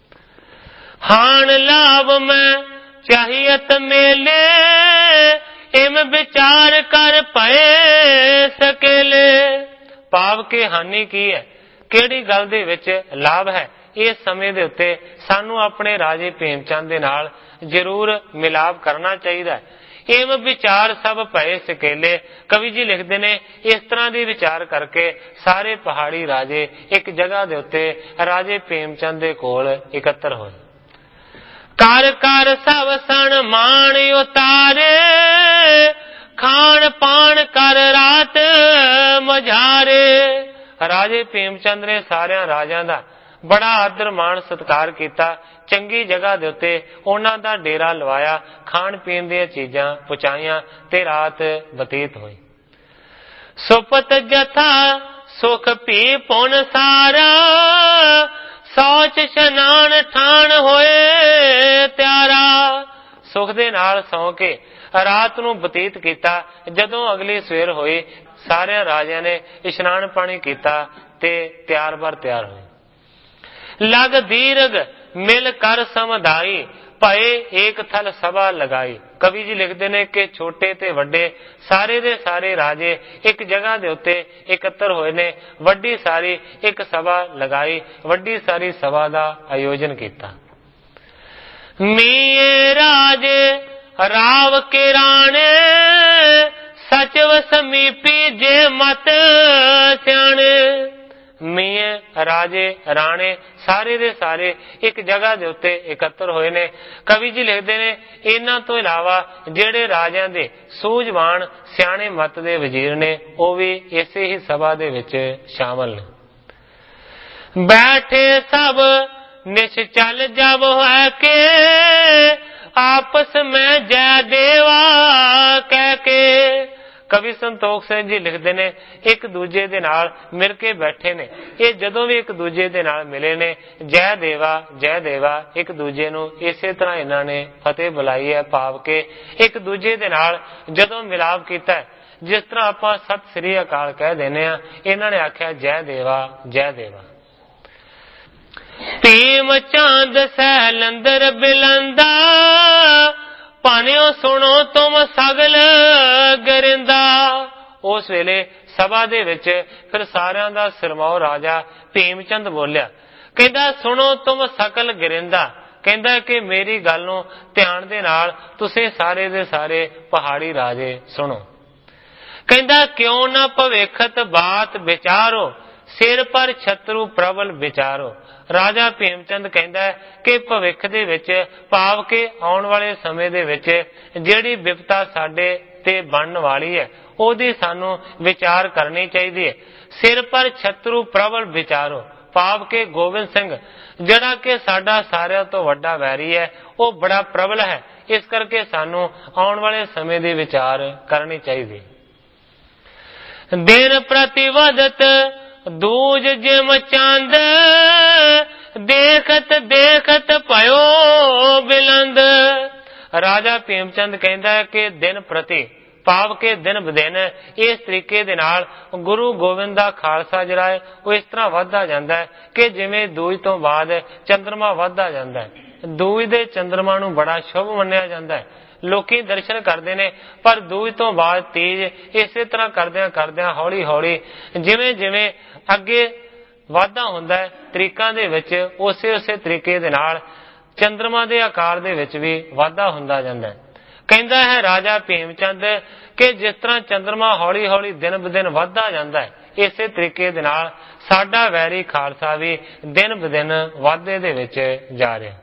Speaker 1: ਹਾਨ ਲਾਭ ਮੈਂ ਚਾਹੀਅਤ ਮੇਲੇ, ਇਮ ਵਿਚਾਰ ਕਰ ਪਏ ਸਕੇਲੇ। ਭਾਵ ਕਿ ਹਾਨੀ ਕੀ ਹੈ, ਕਿਹੜੀ ਗੱਲ ਦੇ ਵਿੱਚ ਲਾਭ ਹੈ, ਇਸ ਸਮੇਂ ਦੇ ਉੱਤੇ ਸਾਨੂੰ ਆਪਣੇ ਰਾਜੇ ਭੀਮ ਚੰਦ ਦੇ ਨਾਲ ਜ਼ਰੂਰ ਮਿਲਾਪ ਕਰਨਾ ਚਾਹੀਦਾ ਹੈ। ਇਮ ਵਿਚਾਰ ਸਭ ਪਏ ਸਕੇਲੇ। ਕਵੀ ਜੀ ਲਿਖਦੇ ਨੇ ਇਸ ਤਰ੍ਹਾਂ ਦੀ ਵਿਚਾਰ ਕਰਕੇ ਸਾਰੇ ਪਹਾੜੀ ਰਾਜੇ ਇੱਕ ਜਗ੍ਹਾ ਦੇ ਉੱਤੇ ਰਾਜੇ ਭੀਮ ਚੰਦ ਦੇ ਕੋਲ ਇਕੱਤਰ ਹੋਏ। ਕਰ ਕਰ ਸਭ ਸਣ ਮਾਣ ਉਤਾਰੇ, ਖਾਣ ਪਾਣ ਕਰ ਰਾਤ ਮਝਾਰੇ। ਰਾਜੇ ਭੀਮ ਚੰਦ ਨੇ ਸਾਰਿਆਂ ਰਾਜਿਆਂ ਦਾ ਬੜਾ ਆਦਰ ਮਾਣ ਸਤਿਕਾਰ ਕੀਤਾ। ਚੰਗੀ ਜਗ੍ਹਾ ਦੇ ਉੱਤੇ ਉਹਨਾਂ ਦਾ ਡੇਰਾ ਲਵਾਇਆ, ਖਾਣ ਪੀਣ ਦੀਆਂ ਚੀਜ਼ਾਂ ਪਹੁੰਚਾਈਆਂ ਤੇ ਰਾਤ ਬਤੀਤ ਹੋਈ। ਸੁਪਤ ਜਥਾ ਸੁਖ ਭੀ ਪੁਨ ਸਾਰਾ, ਸੋਚ ਇਸ਼ਨਾਨ ਠਾਣ ਹੋਏ ਤਿਆਰਾ। ਸੁਖ ਦੇ ਨਾਲ ਸੌਂ ਕੇ ਰਾਤ ਨੂੰ ਬਤੀਤ ਕੀਤਾ। ਜਦੋਂ ਅਗਲੀ ਸਵੇਰ ਹੋਈ ਸਾਰਿਆਂ ਰਾਜਿਆਂ ਨੇ ਇਸ਼ਨਾਨ ਪਾਣੀ ਕੀਤਾ ਤੇ ਤਿਆਰ ਬਰ ਤਿਆਰ ਹੋਏ। ਲਗ ਦੀਰਘ ਮਿਲ ਕਰ ਸਮਧਾਈ, ਭਏ ਏਕ ਥਲ ਸਭਾ ਲਗਾਈ। ਕਵੀ ਜੀ ਲਿਖਦੇ ਨੇ ਕਿ ਛੋਟੇ ਤੇ ਵੱਡੇ ਸਾਰੇ ਦੇ ਸਾਰੇ ਰਾਜੇ ਇੱਕ ਜਗ੍ਹਾ ਦੇ ਉੱਤੇ ਇਕੱਤਰ ਹੋਏ ਨੇ, ਵੱਡੀ ਸਾਰੀ ਇੱਕ ਸਭਾ ਲਗਾਈ, ਵੱਡੀ ਸਾਰੀ ਸਭਾ ਦਾ ਆਯੋਜਨ ਕੀਤਾ। ਮੀਏ ਰਾਜੇ ਰਾਵ ਕੇ ਰਾਣੇ, ਸਚਵ ਸਮੀਪੀ ਜੇ ਮਤ ਸਿਆਣੇ। ਮੀਏ ਰਾਜੇ ਰਾਣੇ ਸਾਰੇ ਦੇ ਸਾਰੇ ਇੱਕ ਜਗ੍ਹਾ ਦੇ ਉੱਤੇ ਇਕੱਤਰ ਹੋਏ ਨੇ। ਕਵੀ ਜੀ ਲਿਖਦੇ ਨੇ ਇਹਨਾਂ ਤੋਂ ਇਲਾਵਾ ਜਿਹੜੇ ਰਾਜਿਆਂ ਦੇ ਸੂਝਵਾਨ ਸਿਆਣੇ ਮਤ ਦੇ ਵਜ਼ੀਰ ਨੇ ਉਹ ਵੀ ਇਸੇ ਹੀ ਸਭਾ ਦੇ ਵਿੱਚ ਸ਼ਾਮਲ ਨੇ। ਬੈਠੇ ਸਭ ਨਿਸ਼ਚਲ ਜਬ ਹੈ ਕੇ, ਆਪਸ ਮੈਂ ਜੈ ਦੇਵਾ ਕਹਿ ਕੇ। ਕਵੀ ਸੰਤੋਖ ਸਿੰਘ ਜੀ ਲਿਖਦੇ ਨੇ ਇੱਕ ਦੂਜੇ ਦੇ ਨਾਲ ਮਿਲ ਕੇ ਬੈਠੇ ਨੇ। ਇਹ ਜਦੋਂ ਵੀ ਇੱਕ ਦੂਜੇ ਦੇ ਨਾਲ ਮਿਲੇ ਨੇ ਜੈ ਦੇਵਾ ਇੱਕ ਦੂਜੇ ਨੂੰ ਇਸੇ ਤਰ੍ਹਾਂ ਇਹਨਾਂ ਨੇ ਫਤਿਹ ਬੁਲਾਈ ਹੈ, ਭਾਵ ਕਿ ਇੱਕ ਦੂਜੇ ਦੇ ਨਾਲ ਜਦੋਂ ਮਿਲਾਪ ਕੀਤਾ, ਜਿਸ ਤਰ੍ਹਾਂ ਆਪਾਂ ਸਤਿ ਸ੍ਰੀ ਅਕਾਲ ਕਹਿ ਦਿੰਦੇ ਆ, ਇਹਨਾਂ ਨੇ ਆਖਿਆ ਜੈ ਦੇਵਾ। ਭੀਮ ਚੰਦ ਸੈਲੰਦਰ ਬਿਲੰਦਾ, ਭਾਨਿਓ ਸੁਣੋ ਤੁਮ ਸਗਲ ਗਰਿੰਦਾ। ਉਸ ਵੇਲੇ ਸਭਾ ਦੇ ਵਿੱਚ ਫਿਰ ਸਾਰਿਆਂ ਦਾ ਸਿਰਮੌਰ ਰਾਜਾ ਭੀਮ ਚੰਦ ਬੋਲਿਆ, ਕਹਿੰਦਾ ਸੁਣੋ ਤੁਮ ਸਕਲ ਗਰਿੰਦਾ। ਕਹਿੰਦਾ ਕਿ ਮੇਰੀ ਗੱਲ ਨੂੰ ਧਿਆਨ ਦੇ ਨਾਲ ਤੁਸੀਂ ਸਾਰੇ ਦੇ ਸਾਰੇ ਪਹਾੜੀ ਰਾਜੇ ਸੁਣੋ। ਕਹਿੰਦਾ ਕਿਉਂ ਨਾ ਭਵਿੱਖਤ ਬਾਤ ਵਿਚਾਰੋ, ਸਿਰ ਪਰ ਛਤਰੂ ਪ੍ਰਬਲ ਵਿਚਾਰੋ। ਰਾਜਾ ਭੀਮ ਚੰਦ ਕਹਿੰਦਾ ਕਿ ਭਵਿੱਖ ਦੇ ਵਿੱਚ, ਭਾਵ ਕਿ ਆਉਣ ਵਾਲੇ ਸਮੇਂ ਦੇ ਵਿੱਚ ਜਿਹੜੀ ਵਿਪਤਾ ਸਾਡੇ ਤੇ ਬਣਨ ਵਾਲੀ ਹੈ ਉਹਦੀ ਸਾਨੂੰ ਵਿਚਾਰ ਕਰਨੀ ਚਾਹੀਦੀ ਹੈ। ਸਿਰ ਪਰ ਛਤਰੂ ਪ੍ਰਬਲ ਵਿਚਾਰੋ, ਭਾਵ ਕਿ ਗੋਬਿੰਦ ਸਿੰਘ ਜਿਹੜਾ ਕਿ ਸਾਡਾ ਸਾਰਿਆਂ ਤੋਂ ਵੱਡਾ ਵੈਰੀ ਹੈ ਉਹ ਬੜਾ ਪ੍ਰਬਲ ਹੈ, ਇਸ ਕਰਕੇ ਸਾਨੂੰ ਆਉਣ ਵਾਲੇ ਸਮੇਂ ਦੀ ਵਿਚਾਰ ਕਰਨੀ ਚਾਹੀਦੀ। ਦਿਨ ਪ੍ਰਤੀ ਵਧਤ ਦੂਜ ਜਿਮ ਚੰਦ, ਦੇਖਤ ਦੇਖਤ ਭਇਓ ਬਿਲੰਦ। ਰਾਜਾ ਭੀਮ ਚੰਦ ਕਹਿੰਦਾ ਹੈ ਕਿ ਦਿਨ ਪ੍ਰਤੀ, ਭਾਵ ਕਿ ਦਿਨ ਬਦਿਨ ਇਸ ਤਰੀਕੇ ਦੇ ਨਾਲ ਗੁਰੂ ਗੋਬਿੰਦ ਦਾ ਖਾਲਸਾ ਜਿਹੜਾ ਹੈ ਉਹ ਇਸ ਤਰ੍ਹਾਂ ਵੱਧਦਾ ਜਾਂਦਾ ਹੈ ਕਿ ਜਿਵੇਂ ਦੂਜ ਤੋਂ ਬਾਅਦ ਚੰਦਰਮਾ ਵੱਧਦਾ ਜਾਂਦਾ ਹੈ। ਦੂਜ ਦੇ ਚੰਦਰਮਾ ਨੂੰ ਬੜਾ ਸ਼ੁਭ ਮੰਨਿਆ ਜਾਂਦਾ ਹੈ, ਲੋਕੀ ਦਰਸ਼ਨ ਕਰਦੇ ਨੇ, ਪਰ ਦੂਜ ਤੋਂ ਬਾਅਦ ਤੀਜ ਇਸੇ ਤਰ੍ਹਾਂ ਕਰਦਿਆਂ ਹੌਲੀ ਹੌਲੀ ਜਿਵੇਂ ਜਿਵੇਂ ਅੱਗੇ ਵਾਧਾ ਹੁੰਦਾ ਹੈ ਤਰੀਕਾਂ ਦੇ ਵਿੱਚ, ਉਸੇ ਤਰੀਕੇ ਦੇ ਨਾਲ ਚੰਦਰਮਾ ਦੇ ਆਕਾਰ ਦੇ ਵਿੱਚ ਵੀ ਵਾਧਾ ਹੁੰਦਾ ਜਾਂਦਾ ਹੈ। ਕਹਿੰਦਾ ਹੈ ਰਾਜਾ ਭੀਮ ਚੰਦ ਕਿ ਜਿਸ ਤਰ੍ਹਾਂ ਚੰਦਰਮਾ ਹੌਲੀ ਹੌਲੀ ਦਿਨ ਬਦਿਨ ਵੱਧਦਾ ਜਾਂਦਾ ਹੈ, ਇਸੇ ਤਰੀਕੇ ਦੇ ਨਾਲ ਸਾਡਾ ਵੈਰੀ ਖਾਲਸਾ ਵੀ ਦਿਨ ਬਦਿਨ ਵਾਧੇ ਦੇ ਵਿੱਚ ਜਾ ਰਿਹਾ।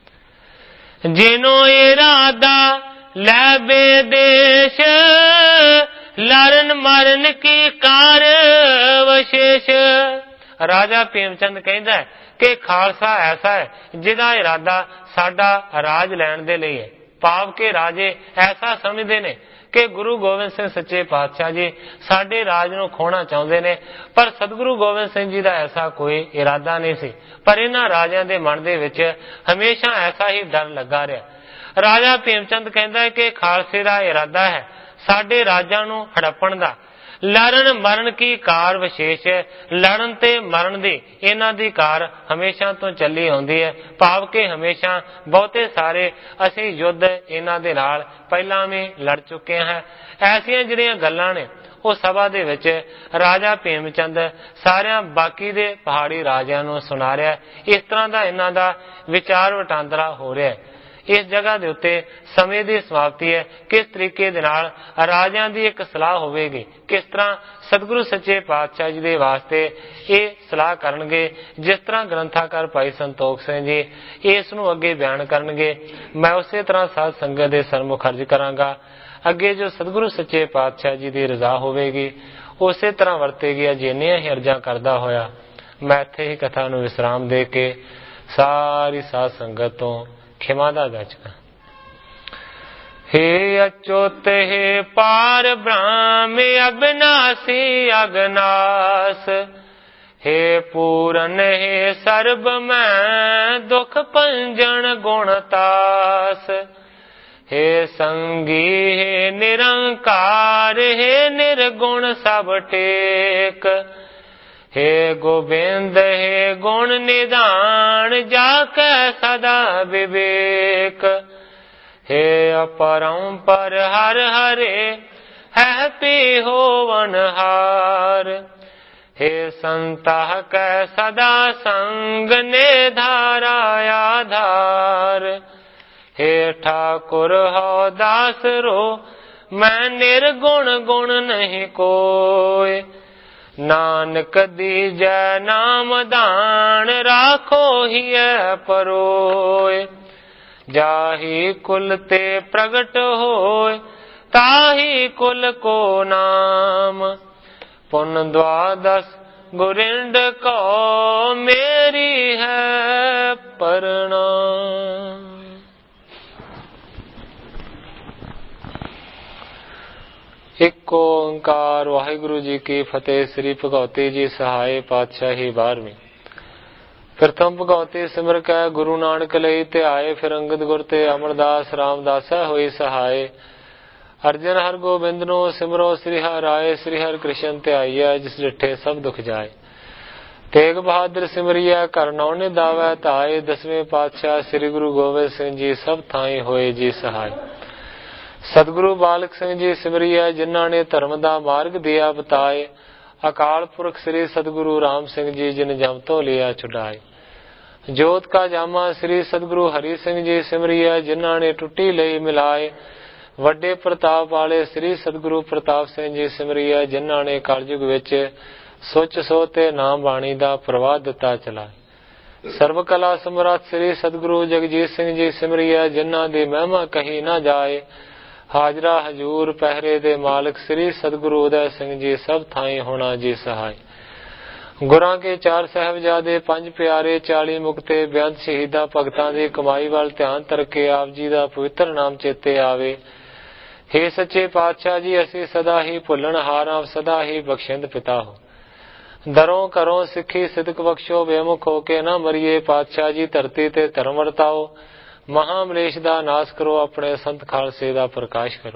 Speaker 1: ਜਿਨੋ ਇਰਾਦਾ ਲੈ ਬੇਦੇਸ਼, ਲਰਨ ਮਰਨ ਕੀ ਕਾਰ ਵਿਸ਼ੇਸ਼। ਰਾਜਾ ਭੀਮ ਚੰਦ ਕਹਿੰਦਾ ਹੈ ਕਿ ਖਾਲਸਾ ਐਸਾ ਹੈ ਜਿਹਦਾ ਇਰਾਦਾ ਸਾਡਾ ਰਾਜ ਲੈਣ ਦੇ ਲਈ ਹੈ, ਭਾਵ ਕਿ ਰਾਜੇ ਐਸਾ ਸਮਝਦੇ ਨੇ कि गुरु गोबिंद सिंह सच्चे पातशाह जी साडे राज नूं खोना चाहुंदे ने, पर सतगुरु गोबिंद सिंह जी दा ऐसा कोई इरादा नहीं सी। पर इन्हां राजिਆਂ दे मन दे विच हमेशा ऐसा ही डर लगा रहा। राजा भीमचंद कहंदा है कि खालसे दा इरादा है साडे राजां नूं हड़पण दा। लड़न मरण की कार विशेष है, लड़न ते मरण दी इन्हां दी कार हमेशा तो चली आउंदी है। भाव के हमेशा बहुते सारे असीं युद्ध इन्हां दे नाल पहलां भी लड़ चुके हैं। ऐसियां जिहड़ियां गल्लां ने ਉਹ सभा ਦੇ ਵਿੱਚ राजा भीमचंद ਸਾਰਿਆਂ ਬਾਕੀ ਦੇ ਪਹਾੜੀ ਰਾਜਿਆਂ ਨੂੰ ਸੁਣਾ ਰਿਹਾ। ਇਸ ਤਰ੍ਹਾਂ ਦਾ ਇਹਨਾਂ ਦਾ ਵਿਚਾਰ ਵਟਾਂਦਰਾ ਹੋ ਰਿਹਾ। इस जगह के उत्ते समय की समाप्ति है। किस तरीके दे नाल राजिਆਂ ਦੀ एक सलाह होवेगी, किस तरह सतगुरु सच्चे पातशाह जी दे वास्ते ये सलाह करनगे, जिस तरह ग्रंथाकार भाई संतोख सिंह जी इस नूं अगे बयान करनगे, मैं उसे तरह साध संगत दे सन्मुख अर्ज करांगा। अगे जो सतगुरु सच्चे पातशाह जी की रजा होवेगी उसे तरह वरतेगी। जिन्नियां ही अर्जां करदा होया मैं इत्थे ही कथा नूं विश्राम दे के सारी साध संगत तो खिमा दा जाचका। हे अच्युत हे पार ब्रह्म अविनाशी अगनास, हे पूरन हे सर्ब मैं दुख पंजन गुणतास, हे संगी हे निरंकार हे निर्गुण सब टेक, हे गोविंद हे गुण निदान जाके सदा विवेक, हे अपरंपर हर हरे है पी होवन हार, हे संतः कै सदा संग ने धारा आधार, हे ठाकुर हो दास रो मैं निर्गुण गुण नहीं कोय, नानक दीजै नाम दान राखो हिय परोय, जाहि कुल ते प्रगट होय ताहि कुल को नाम, पुन द्वादश गुरिंड को मेरी है प्रणाम। एक ओंकार वाहिगुरु जी की फतेह। श्री भगवती जी सहाय पातशाही 12वीं। प्रथम भगवती सिमर कै गुरु नानक लई ते आए, फिर अंगद गुर ते अमरदास रामदासा होई सहाय, अर्जन हर गोबिंद नो सिमरो श्री हर आए, श्री हर कृष्ण ते आइया जिस डिठे सब दुख जाए, तेग बहादुर सिमरिया कर नौ निदावै ताए, 10वें पातशाह श्री गुरु गोबिंद सिंह जी सब थाई होए जी सहाय, सतगुरु बालक सिंह जी सिमरिया जिन्हां ने धर्म दा मार्ग दिया बताए, अकाल पुरख श्री सतगुरु राम सिंह जी जिन जम तो लिया छुड़ाए, जोत का जामा श्री सतगुरु हरि सिंह जी सिमरिया जिन्हां ने टुटी लई मिलाए, वड्डे प्रताप वाले श्री सतगुरु प्रताप सिंह जी सिमरिया जिन्हां ने कलयुग विच सुच सोते नाम बाणी दा प्रवाह दिता चलाए, सर्व कला समर्थ श्री सतगुरु जगजीत सिंह जी सिमरिया जिन्हां दी महिमा कही ना जाए, हाजरा हजूर पहरे दे मालिक श्री सतगुरु उदय सिंह जी सब थाई होना जी सहाय, गुरां के 4 साहिबजादे 5 प्यारे 40 मुक्ते बेअंत शहीदा भगतां दी कमाई वाल ध्यान तरके आप जी दा पवित्र नाम चेते आवे, हे सच्चे पातशाह जी असी सदा ही भुलण हारां सदा ही बख्शिंद पिता हो, दरों करों सिखी सिदक बख्शो बेमुख होके ना मरिए, पातशाह जी धरती ते धर्म वरताओ, महामलेश दा नाश करो अपने संत खालसे दा प्रकाश करो,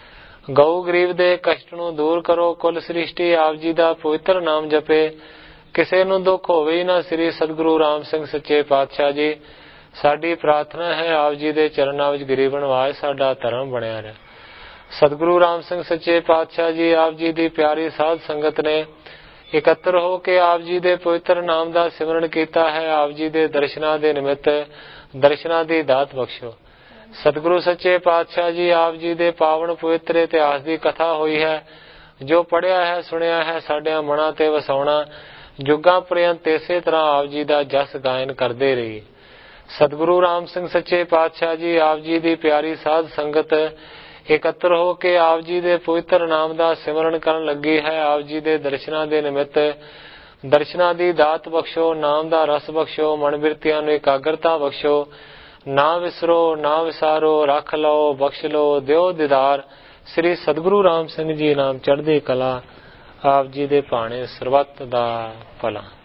Speaker 1: गऊ गरीब दे कष्ट नूं दूर करो, कुल सृष्टि आप जी दा पवित्र नाम जपे, किसे नूं दुख होवे ही ना श्री सतगुरु राम सिंह सच्चे पातशाह जी, साडी प्रार्थना है आप जी दे चरनां विच गरीब नवाज साडा धर्म बणिया रहे। सतगुरु राम सिंह सच्चे पातशाह जी आप जी दी प्यारी साध संगत ने इकत्र हो के आप जी दे पवित्र नाम दा सिमरन कीता है, आप जी दे दर्शनां दे निमित्त दर्शनां दी दात बख्शो। सतगुरु सच्चे पातशाह जी आप जी दे पावन पवित्र इतिहास दी कथा हुई है, जो पढ़िया है सुनिया है साडियां मनां ते वसाउणा, जुगां पर्यंत इसे तरह आप जी दा जस गायन करदे रहिए। सतगुरु राम सिंह सच्चे पातशाह जी आप जी दी प्यारी साध संगत इकत्र हो के आप जी दे पवित्र नाम दा सिमरन करन लगी है, आप जी दे दर्शनां दे निमित्त दर्शनां दी दात बख्शो, नाम दा रस बख्शो, मन बिरतियां नूं एकाग्रता बख्शो, ना विसरो ना विसारो, रख लो बख्श लो, दिओ दीदार ਸ੍ਰੀ ਸਤਿਗੁਰੂ ਰਾਮ ਸਿੰਘ ਜੀ ਨਾਮ ਚੜ੍ਹਦੀ ਕਲਾ। ਆਪ ਜੀ ਦੇ ਭਾਣੇ ਸਰਬੱਤ ਦਾ ਭਲਾ।